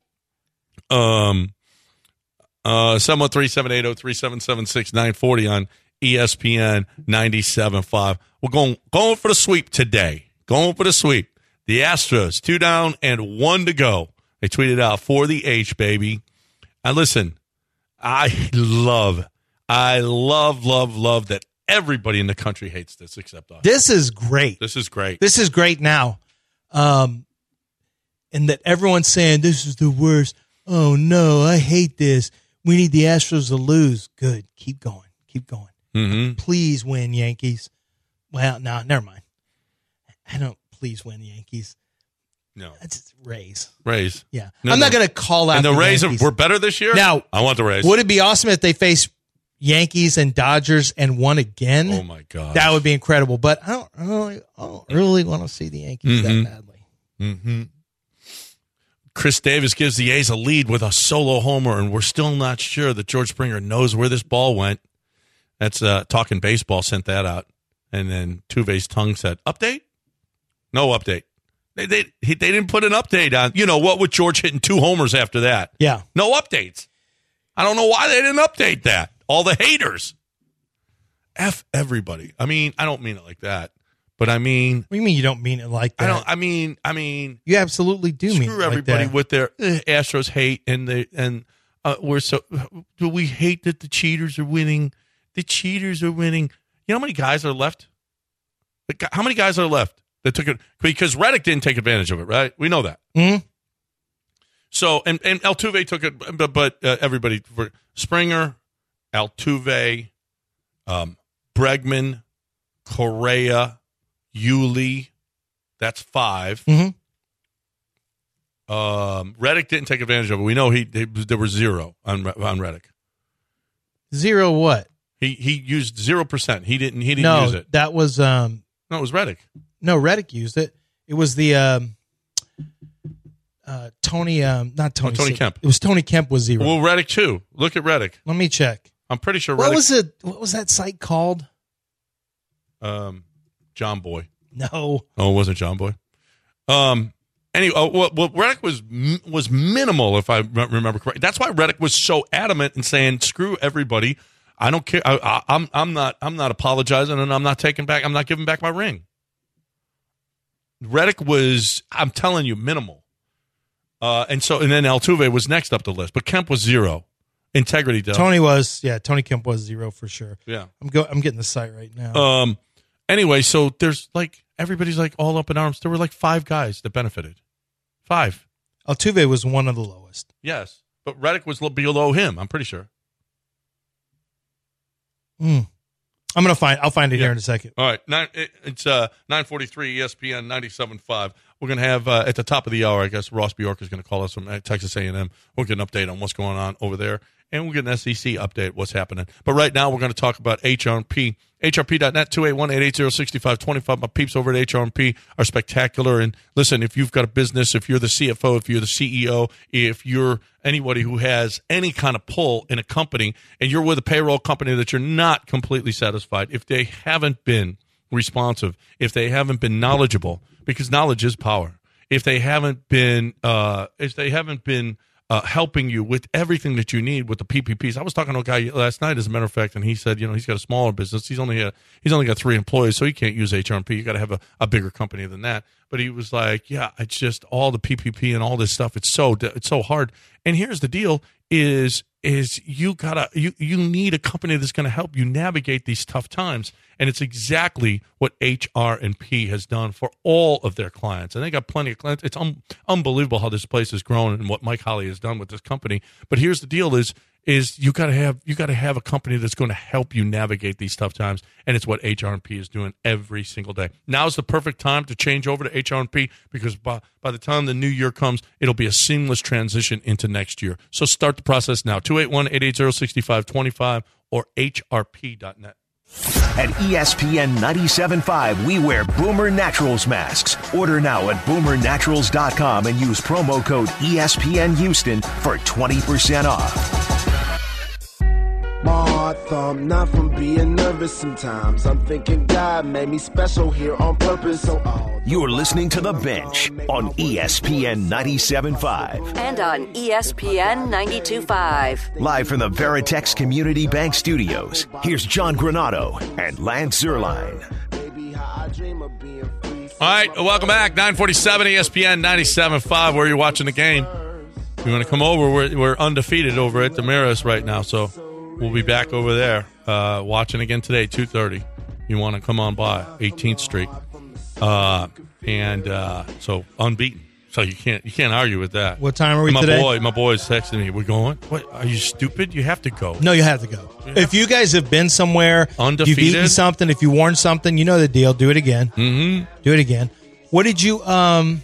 Um, uh, seven one three, seven eight zero, three seven seven six, nine four zero on E S P N ninety-seven point five. We're going going for the sweep today. Going for the sweep. The Astros, two down and one to go. They tweeted out for the H, baby. And listen, I love, I love, love, love that everybody in the country hates this except us. This is great. This is great. This is great now. Um, and that everyone's saying this is the worst. Oh, no, I hate this. We need the Astros to lose. Good. Keep going. Keep going. Mm-hmm. Please win, Yankees. Well, no, never mind. I don't please win, Yankees. No. That's Rays. Rays. Yeah. No, I'm no. not going to call out And the, Rays are, Yankees. were better this year? Now, I want the Rays. Would it be awesome if they face Yankees and Dodgers and won again? Oh, my God. That would be incredible. But I don't really, I don't really want to see the Yankees Mhm. that badly. Mm-hmm. Chris Davis gives the A's a lead with a solo homer, and we're still not sure that George Springer knows where this ball went. That's uh, Talking Baseball sent that out. And then Tuve's tongue said, update? No update. They, they, he, they didn't put an update on, you know, what with George hitting two homers after that. Yeah. No updates. I don't know why they didn't update that. All the haters. F everybody. I mean, I don't mean it like that. But I mean, What do you mean you don't mean it like that? I don't, I mean, I mean, You absolutely do mean it screw like everybody that. with their eh, Astros hate and the and uh, we're so do we hate that the cheaters are winning? The cheaters are winning. You know how many guys are left? Like, how many guys are left that took it because Reddick didn't take advantage of it, right? We know that. Mhm. So and and Altuve took it, but but uh, everybody for Springer, Altuve, um, Bregman, Correa, Yuli. That's five. Mhm. Um, Reddick didn't take advantage of it. We know he, he there was zero on on Reddick. Zero what? He he used zero percent. He didn't he didn't No, use it. that was um No, it was Reddick. no Reddick used it. It was the um uh Tony um not Tony Oh, Tony Sim- Kemp. It was Tony Kemp was zero. Well, Reddick too. Look at Reddick. Let me check. I'm pretty sure What Reddick. was it? What was that site called? um, John Boy. No. Oh, it wasn't John Boy. Um. Anyway, oh, well, well, Reddick was was minimal, if I re- remember correctly. That's why Reddick was so adamant in saying, "Screw everybody. I don't care. I, I, I'm I'm not I'm not apologizing, and I'm not taking back. I'm not giving back my ring." Reddick was, I'm telling you, minimal. Uh, and so, and then Altuve was next up the list, but Kemp was zero. Integrity, though. Tony was, yeah, Tony Kemp was zero for sure. Yeah. I'm go. I'm getting the site right now. Um. Anyway, so there's like, everybody's like all up in arms. There were like five guys that benefited. Five. Altuve was one of the lowest. Yes. But Reddick was below him, I'm pretty sure. Hmm. I'm gonna find. I'll find it Yeah. here in a second. All right, nine, it, it's uh, nine forty-three E S P N ninety-seven point five. We're going to have, uh, at the top of the hour, I guess, Ross Bjork is going to call us from uh, Texas A and M. We'll get an update on what's going on over there, and we'll get an S E C update, what's happening. But right now, we're going to talk about H R P. H R P dot net, two eight one, eight eight zero, six five two five. My peeps over at H R P are spectacular. And listen, if you've got a business, if you're the C F O, if you're the C E O, if you're anybody who has any kind of pull in a company, and you're with a payroll company that you're not completely satisfied, if they haven't been responsive, if they haven't been knowledgeable, because knowledge is power, if they haven't been, uh, if they haven't been uh, helping you with everything that you need with the P P Ps. I was talking to a guy last night, as a matter of fact, and he said, you know, he's got a smaller business. He's only a, he's only got three employees, so he can't use H R P. You got to have a, a bigger company than that. But he was like, yeah, it's just all the P P P and all this stuff. It's so it's so hard. And here's the deal: is is you gotta you you need a company that's going to help you navigate these tough times. And it's exactly what H R and P has done for all of their clients. And they got plenty of clients. It's un- unbelievable how this place has grown and what Mike Holly has done with this company. But here's the deal is, is you got to have you got to have a company that's going to help you navigate these tough times. And it's what H R and P is doing every single day. Now's the perfect time to change over to H R and P because by, by the time the new year comes, it'll be a seamless transition into next year. So start the process now. two eight one, eight eight zero, six five two five or H R P dot net. At E S P N ninety-seven point five, we wear Boomer Naturals masks. Order now at boomer naturals dot com and use promo code E S P N Houston for twenty percent off. My heart thump, not from being nervous sometimes. I'm thinking God made me special here on purpose. So all You're listening to The Bench on E S P N ninety-seven point five. And on E S P N ninety-two point five. Live from the Veritex Community Bank Studios, here's John Granado and Lance Zierlein. baby, how I dream of being free. All right, welcome back. nine forty-seven E S P N ninety-seven point five, where you're watching the game. If you want to come over, we're, we're undefeated over at Damaris right now, so we'll be back over there uh, watching again today, two thirty. You want to come on by, eighteenth Street. Uh, and uh, so unbeaten. So you can't you can't argue with that. What time are we my today? Boy, my boy's texting me. We're going? What? Are you stupid? You have to go. No, you have to go. If you guys have been somewhere, Undefeated. you've eaten something, if you worn something, you know the deal. Do it again. Mm-hmm. Do it again. What did you um?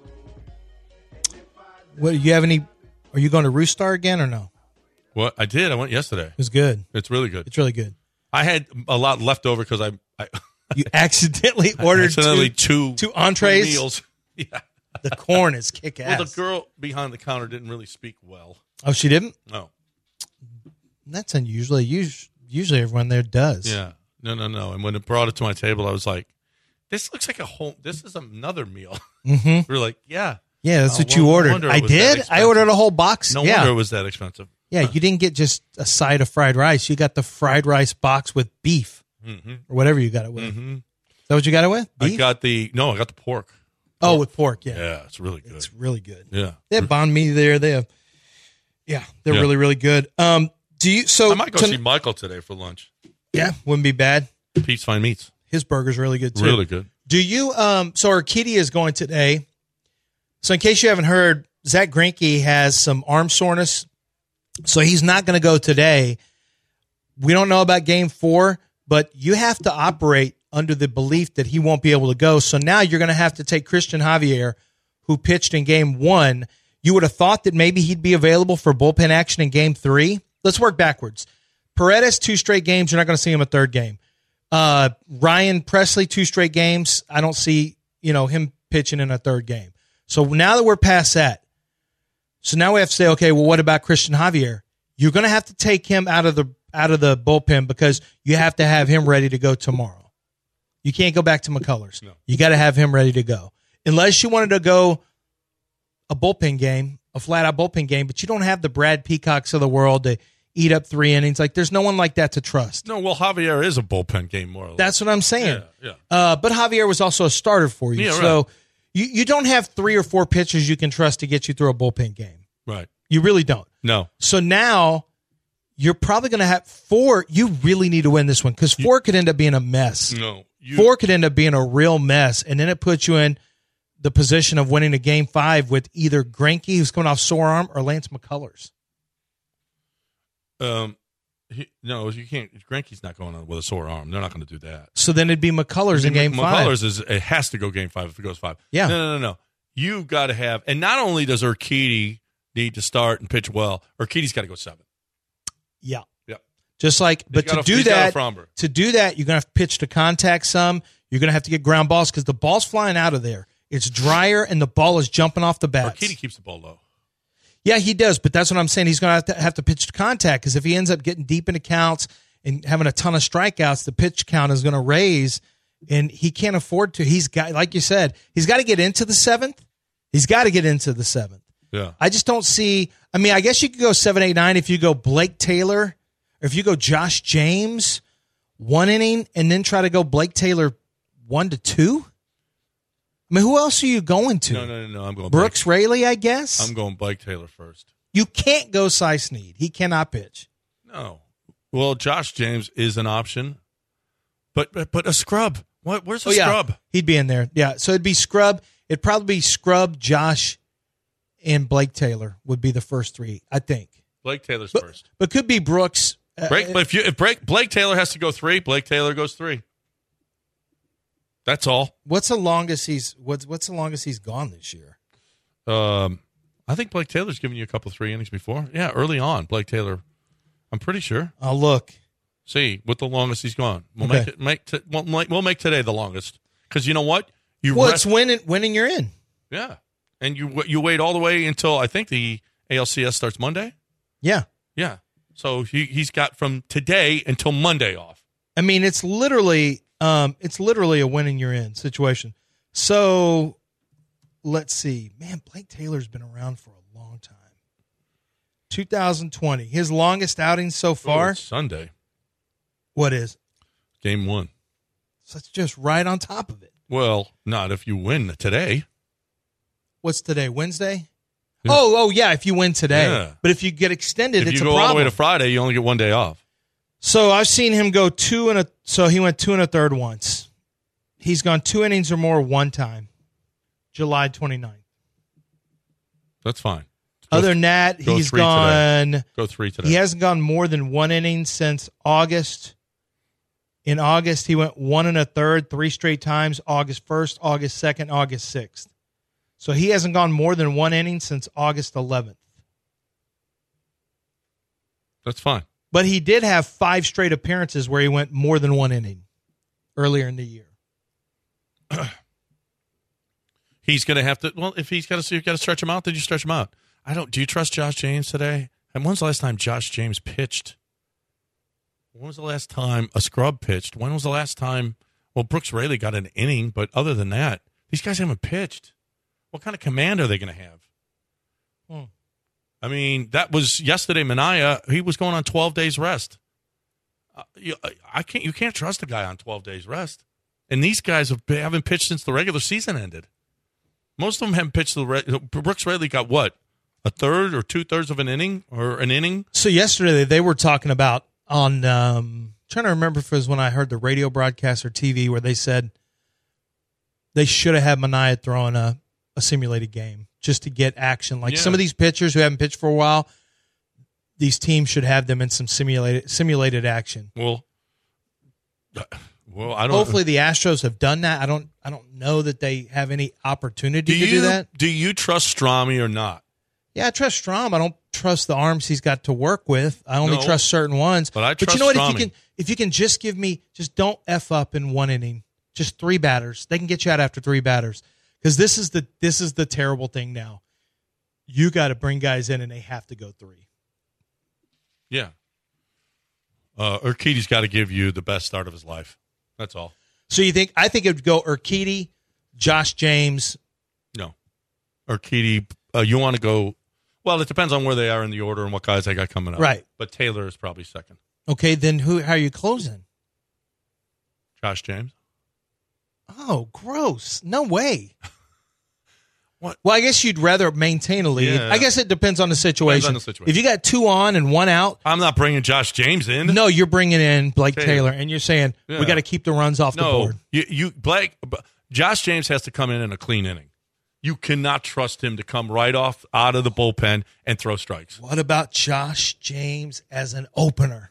What do you have any? Are you going to Roostar again or no? What? I did. I went yesterday. It was good. It's really good. It's really good. I had a lot left over because I, I You accidentally ordered accidentally two, two, two entrees. two meals. Yeah. The corn is kick ass. Well, the girl behind the counter didn't really speak well. Oh, she didn't? No. That's unusual. Usually, usually everyone there does. Yeah. No, no, no. And when it brought it to my table, I was like, "This looks like a whole. This is another meal." Mm-hmm. We were like, "Yeah, Yeah, that's Oh, what well, you no ordered. wonder it I was that did. I expensive. ordered a whole box. no yeah. wonder it was that expensive." Yeah, you didn't get just a side of fried rice. You got the fried rice box with beef Mm-hmm. or whatever you got it with. Mm-hmm. Is that what you got it with? I Beef? got the no. I got the pork. oh, with pork. Yeah. Yeah, it's really good. It's really good. yeah, They have banh mi there. They have, yeah, they're Yeah. really, really good. Um, do you? So I might go ton- see Michael today for lunch. Yeah, wouldn't be bad. Pete's Fine Meats, His burger's really good too. really good. Do you? Um, so Arcadia is going today. So in case you haven't heard, Zach Greinke has some arm soreness, so he's not going to go today. We don't know about Game Four, but you have to operate under the belief that he won't be able to go. So now you're going to have to take Christian Javier, who pitched in Game One. You would have thought that maybe he'd be available for bullpen action in Game Three. Let's work backwards. Paredes, two straight games. You're not going to see him a third game. Uh, Ryan Presley, two straight games. I don't see, you know, him pitching in a third game. So now that we're past that, so now we have to say, okay, well, what about Christian Javier? You're going to have to take him out of the out of the bullpen because you have to have him ready to go tomorrow. You can't go back to McCullers. No. You got to have him ready to go. Unless you wanted to go a bullpen game, a flat-out bullpen game, but you don't have the Brad Peacocks of the world, the eat up three innings. Like, there's no one like that to trust. No, well, Javier is a bullpen game, more or less. That's what I'm saying. Yeah, yeah. Uh, but Javier was also a starter for you. Yeah, right. So you, you don't have three or four pitchers you can trust to get you through a bullpen game. Right. You really don't. No. So now you're probably going to have four. You really need to win this one because four could end up being a mess. No. You, Four could end up being a real mess, and then it puts you in the position of winning a game five with either Greinke, who's coming off sore arm, or Lance McCullers. Um, he, no, you can't. Greinke's not going on with a sore arm. They're not going to do that. So then it'd be McCullers in game McCullers five. McCullers is it has to go game five if it goes five. Yeah. No, no, no, no. You got to have, and not only does Urquidy need to start and pitch well, Urquidy's got to go seven. Yeah. Yep. Just like, but got to a- do he's got a that, Fromber. to do that, you're going to have to pitch to contact some. You're going to have to get ground balls because the ball's flying out of there. It's drier and the ball is jumping off the bats. Urquidy keeps the ball low. Yeah, he does, but that's what I'm saying. He's going to have to have to pitch to contact because if he ends up getting deep into counts and having a ton of strikeouts, the pitch count is going to raise, and he can't afford to. He's got, like you said, he's got to get into the seventh. He's got to get into the seventh. Yeah. I just don't see. I mean, I guess you could go seven, eight, nine if you go Blake Taylor, or if you go Josh James, one inning, and then try to go Blake Taylor one to two. I mean, who else are you going to? No, no, no, no. I'm going Brooks Blake. Raley, I guess. I'm going Blake Taylor first. You can't go Cy Snead. He cannot pitch. No. Well, Josh James is an option, but but, but a scrub. What? Where's the Oh, yeah. scrub? He'd be in there. Yeah. So it'd be Scrub. It'd probably be Scrub, Josh, and Blake Taylor would be the first three, I think. Blake Taylor's But, first. but could be Brooks. Uh, Break, but if you if Blake, Blake Taylor has to go three, Blake Taylor goes three. That's all. What's the longest he's what's what's the longest he's gone this year? Um, I think Blake Taylor's given you a couple three innings before. Yeah, early on, Blake Taylor. I'm pretty sure. I'll look. See what the longest he's gone. We'll Okay. make it make t- we'll, make, we'll make today the longest because you know what you Well, rest- it's winning winning you're in. yeah, and you you wait all the way until I think the A L C S starts Monday. Yeah. Yeah, so he he's got from today until Monday off. I mean, it's literally um it's literally a winning you're in situation. So let's see. Man, Blake Taylor's been around for a long time. two thousand twenty. His longest outing so Oh, far. it's Sunday, What is? game one. So it's just right on top of it. Well, not if you win today. What's today? Wednesday? Yeah. Oh, oh yeah, if you win today. Yeah. But if you get extended, If it's you a go all problem. the way to Friday, you only get one day off. So I've seen him go two and a so he went two and a third once. He's gone two innings or more one time. July twenty-ninth. That's fine. Go Other than that, go he's three gone today. Go three today. he hasn't gone more than one inning since August. In August, he went one and a third three straight times, August first, August second, August sixth. So he hasn't gone more than one inning since August eleventh. That's fine. But he did have five straight appearances where he went more than one inning earlier in the year. He's going to have to. Well, if he's got to, you got to stretch him out. Then you stretch him out. I don't. Do you trust Josh James today? And when's the last time Josh James pitched? When was the last time a scrub pitched? When was the last time? Well, Brooks Raley got an inning, but other than that, these guys haven't pitched. What kind of command are they going to have? Hmm. I mean, that was yesterday. Minaya, he was going on twelve days rest. Uh, you, I can't. You can't trust a guy on twelve days rest. And these guys have, haven't pitched since the regular season ended. Most of them haven't pitched. The re- Brooks Raley got what, a third or two thirds of an inning or an inning. So yesterday they were talking about on um, trying to remember if it was when I heard the radio broadcast or T V where they said they should have had Minaya throwing a, a simulated game just to get action. Like Yeah. some of these pitchers who haven't pitched for a while, these teams should have them in some simulated simulated action. Well, uh, well, I don't. Hopefully the Astros have done that. I don't. I don't know that they have any opportunity do to you do that. do you trust Strami or not? Yeah, I trust Strom. I don't trust the arms he's got to work with. I only No, trust certain ones. but I But you trust know what? If Stromy. you can, if you can just give me, just don't f up in one inning. Just three batters. They can get you out after three batters. Because this is the this is the terrible thing now. You got to bring guys in, and they have to go three. Yeah. Uh, Urquidy's got to give you the best start of his life. That's all. So you think? I think it would go Urquidy, Josh James. No. Urquidy, uh, you want to go. Well, it depends on where they are in the order and what guys they got coming up. Right. But Taylor is probably second. Okay, then who? How are you closing? Josh James. Oh, gross. No way. What? Well, I guess you'd rather maintain a lead. Yeah. I guess it depends on the situation. Depends on the situation. If you got two on and one out, I'm not bringing Josh James in. no, you're bringing in Blake Taylor. Taylor, and you're saying Yeah. we got to keep the runs off the No, board. you, you Blake. Josh James has to come in in a clean inning. You cannot trust him to come right off out of the bullpen and throw strikes. What about Josh James as an opener?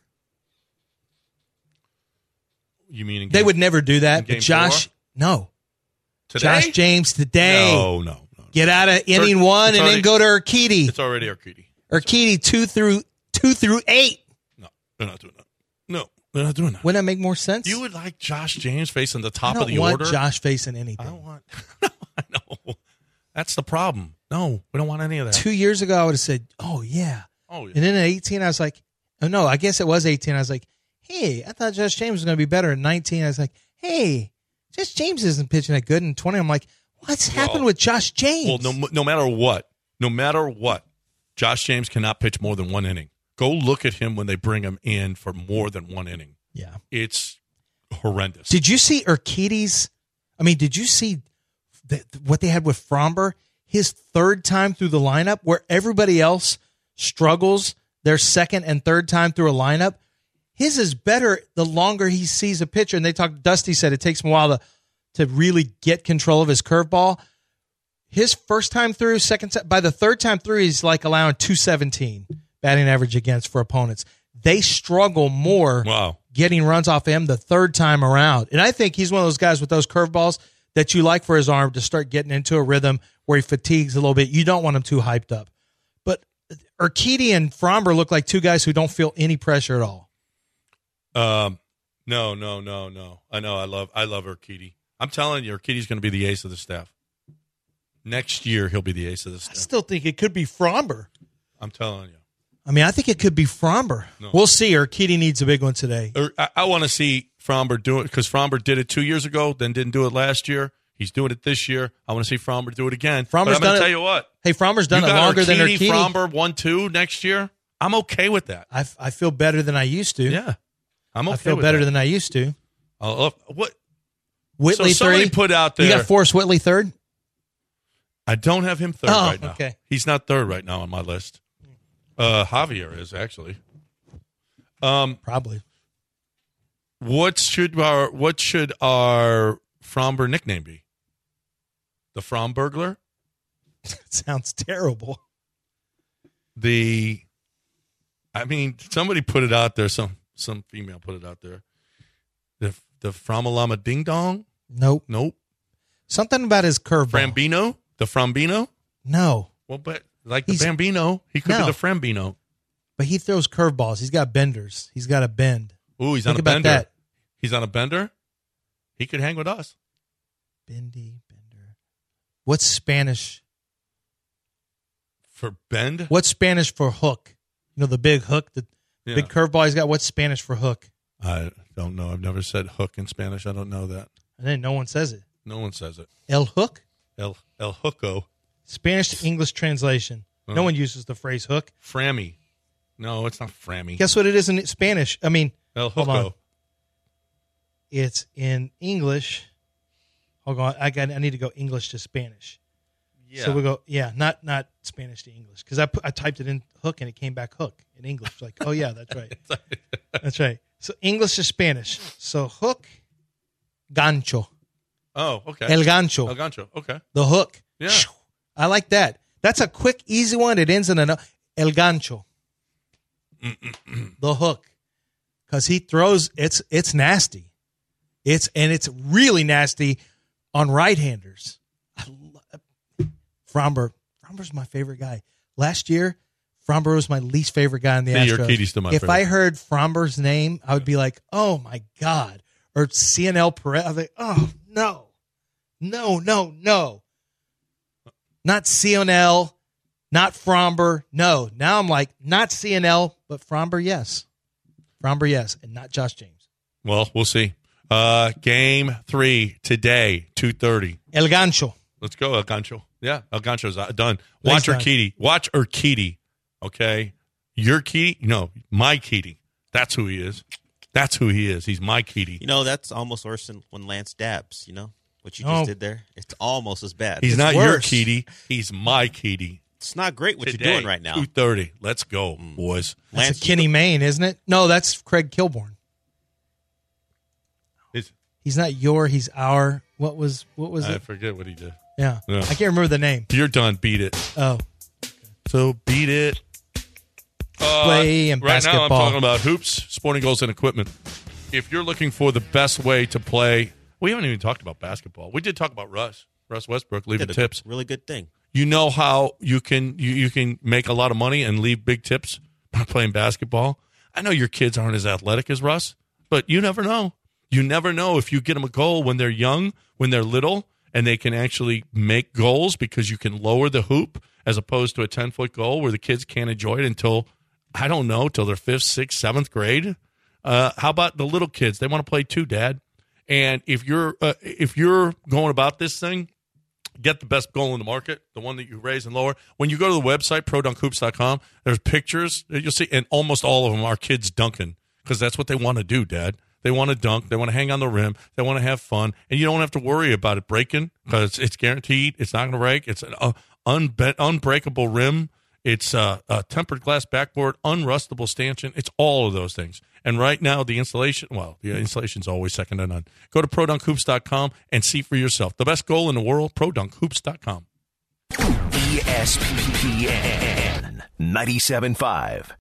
You mean in They game- would never do in that. game But Josh, four? no. today? Josh James today. No, no, no. Get out of inning It's one and already- then go to Urquidy. It's already Urquidy. Urquidy two through two through eight. No, they're not doing that. No, they're not doing that. Wouldn't that make more sense? You would like Josh James facing the I top don't of the want order? Josh facing I anything. don't want. No, I know. That's the problem. No, we don't want any of that. Two years ago, I would have said, "Oh yeah," Oh, yeah. and then at eighteen, I was like, "Oh no, I guess it was eighteen." I was like, "Hey, I thought Josh James was going to be better." At nineteen, I was like, "Hey, Josh James isn't pitching that good." And twenty, I'm like, "What's Well, happened with Josh James?" Well, no, no matter what, no matter what, Josh James cannot pitch more than one inning. Go look at him when they bring him in for more than one inning. yeah. It's horrendous. Did you see Urquidy's? I mean, did you see the, what they had with Fromber? His third time through the lineup, where everybody else struggles their second and third time through a lineup. His is better the longer he sees a pitcher. And they talked. Dusty said it takes him a while to to really get control of his curveball. His first time through, second time, by the third time through, he's like allowing two seventeen batting average against for opponents. They struggle more Wow. getting runs off him the third time around. And I think he's one of those guys with those curveballs that you like for his arm to start getting into a rhythm where he fatigues a little bit. You don't want him too hyped up. But Urquidy and Fromber look like two guys who don't feel any pressure at all. Um, no, no, no, no. I know. I love. I love Urquidy. I'm telling you, Urquidy's going to be the ace of the staff. Next year, he'll be the ace of the I staff. still think it could be Fromber. I'm telling you. I mean, I think it could be Fromber. No. We'll see. Urquidy needs a big one today. Or, I, I want to see Fromber do it because Fromber did it two years ago, then didn't do it last year. He's doing it this year. I want to see Fromber do it again. Fromber's but I'm done going it- to tell you what. Hey, Fromber's done you it got longer than Urquidy, Urquidy. Fromber one two next year. I'm okay with that. I, I feel better than I used to. Yeah, I'm okay. I feel with better that. than I used to. I love what Whitley so somebody three. put out You there. got Forrest Whitley third? I don't have him third Oh, right now. okay. He's not third right now on my list. Uh, Javier is actually. Um, Probably. what should our what should our Fromber nickname be? The Fromburglar? It sounds terrible. The, I mean, somebody put it out there. Some some female put it out there. The the Fromalama Ding Dong? Nope. Nope. Something about his curveball. Frambino? The Frambino? No. Well, but like the He's- Bambino, he could No. be the Frambino. But he throws curveballs. He's got benders. He's got a bend. Ooh, he's Think on a about bender. that. He's on a bender. He could hang with us. Bendy, bender. What's Spanish? For bend? What's Spanish for hook? You know, the big hook, the Yeah. big curveball he's got. What's Spanish for hook? I don't know. I've never said hook in Spanish. I don't know that. And then no one says it. No one says it. El hook? El El hooko. Spanish to English translation. No Oh. one uses the phrase hook. Frammy. No, it's not Frammy. Guess what it is in Spanish? I mean, El hold on. hooko. It's in English. Hold on. I got. I need to go English to Spanish. Yeah. So we go, yeah, not not Spanish to English, because I put, I typed it in hook and it came back hook in English. Like, oh yeah, that's right, that's right. So English to Spanish. So hook, gancho, Oh, okay. el gancho, El gancho. Okay. the hook. Yeah. I like that. That's a quick, easy one. It ends in an el gancho, the hook, because he throws. It's it's nasty. It's and it's really nasty on right-handers. I love, Fromber. Fromber's my favorite guy. Last year, Fromber was my least favorite guy in the See, Astros. Urquidy's still my if favorite. I heard Fromber's name, I would be like, "Oh my god!" Or C N L Perez. I was like, "Oh no, no, no, no!" Not C N L, not Fromber. No. Now I'm like, not C N L, but Fromber, yes. Fromber, yes, and not Josh James. Well, we'll see. Uh, game three today, two thirty. El Gancho. Let's go, El Gancho. Yeah, El Gancho's uh, done. Watch He's done. Urquidy. Watch Urquidy. Okay, your Keedy? No, my Keedy. That's who he is. That's who he is. He's my Keedy. You know, that's almost worse than when Lance dabs, you know? What you Oh. just did there? It's almost as bad. He's it's, not worse. your Keedy. He's my Keedy. it's not great what Today, you're doing right now. two thirty. Let's go, boys. That's Lance, a Kenny Mayne, isn't it? No, that's Craig Kilborn. It's, He's not your. He's our. What was? What was I it? forget what he did. Yeah. Yeah. I can't remember the name. You're done. Beat it. Oh, So beat it. Uh, Play and right now, I'm basketball. talking about hoops, sporting goals, and equipment. If you're looking for the best way to play, we haven't even talked about basketball. We did talk about Russ, Russ Westbrook, leaving did a tips. really good thing. You know how you can you, you can make a lot of money and leave big tips by playing basketball. I know your kids aren't as athletic as Russ, but you never know. You never know if you get them a goal when they're young, when they're little, and they can actually make goals because you can lower the hoop as opposed to a ten-foot goal where the kids can't enjoy it until, I don't know, till their fifth, sixth, seventh grade. Uh, how about the little kids? They want to play too, Dad. And if you're uh, if you're going about this thing, get the best goal in the market, the one that you raise and lower. When you go to the website, pro dunk hoops dot com, there's pictures that you'll see, and almost all of them are kids dunking because that's what they want to do, Dad. They want to dunk. They want to hang on the rim. They want to have fun. And you don't have to worry about it breaking because it's guaranteed. It's not going to break. It's an uh, unbe- unbreakable rim. It's uh, a tempered glass backboard, unrustable stanchion. It's all of those things. And right now, the installation, well, the installation's always second to none. Go to pro dunk hoops dot com and see for yourself. The best goal in the world, pro dunk hoops dot com. E S P N ninety-seven point five.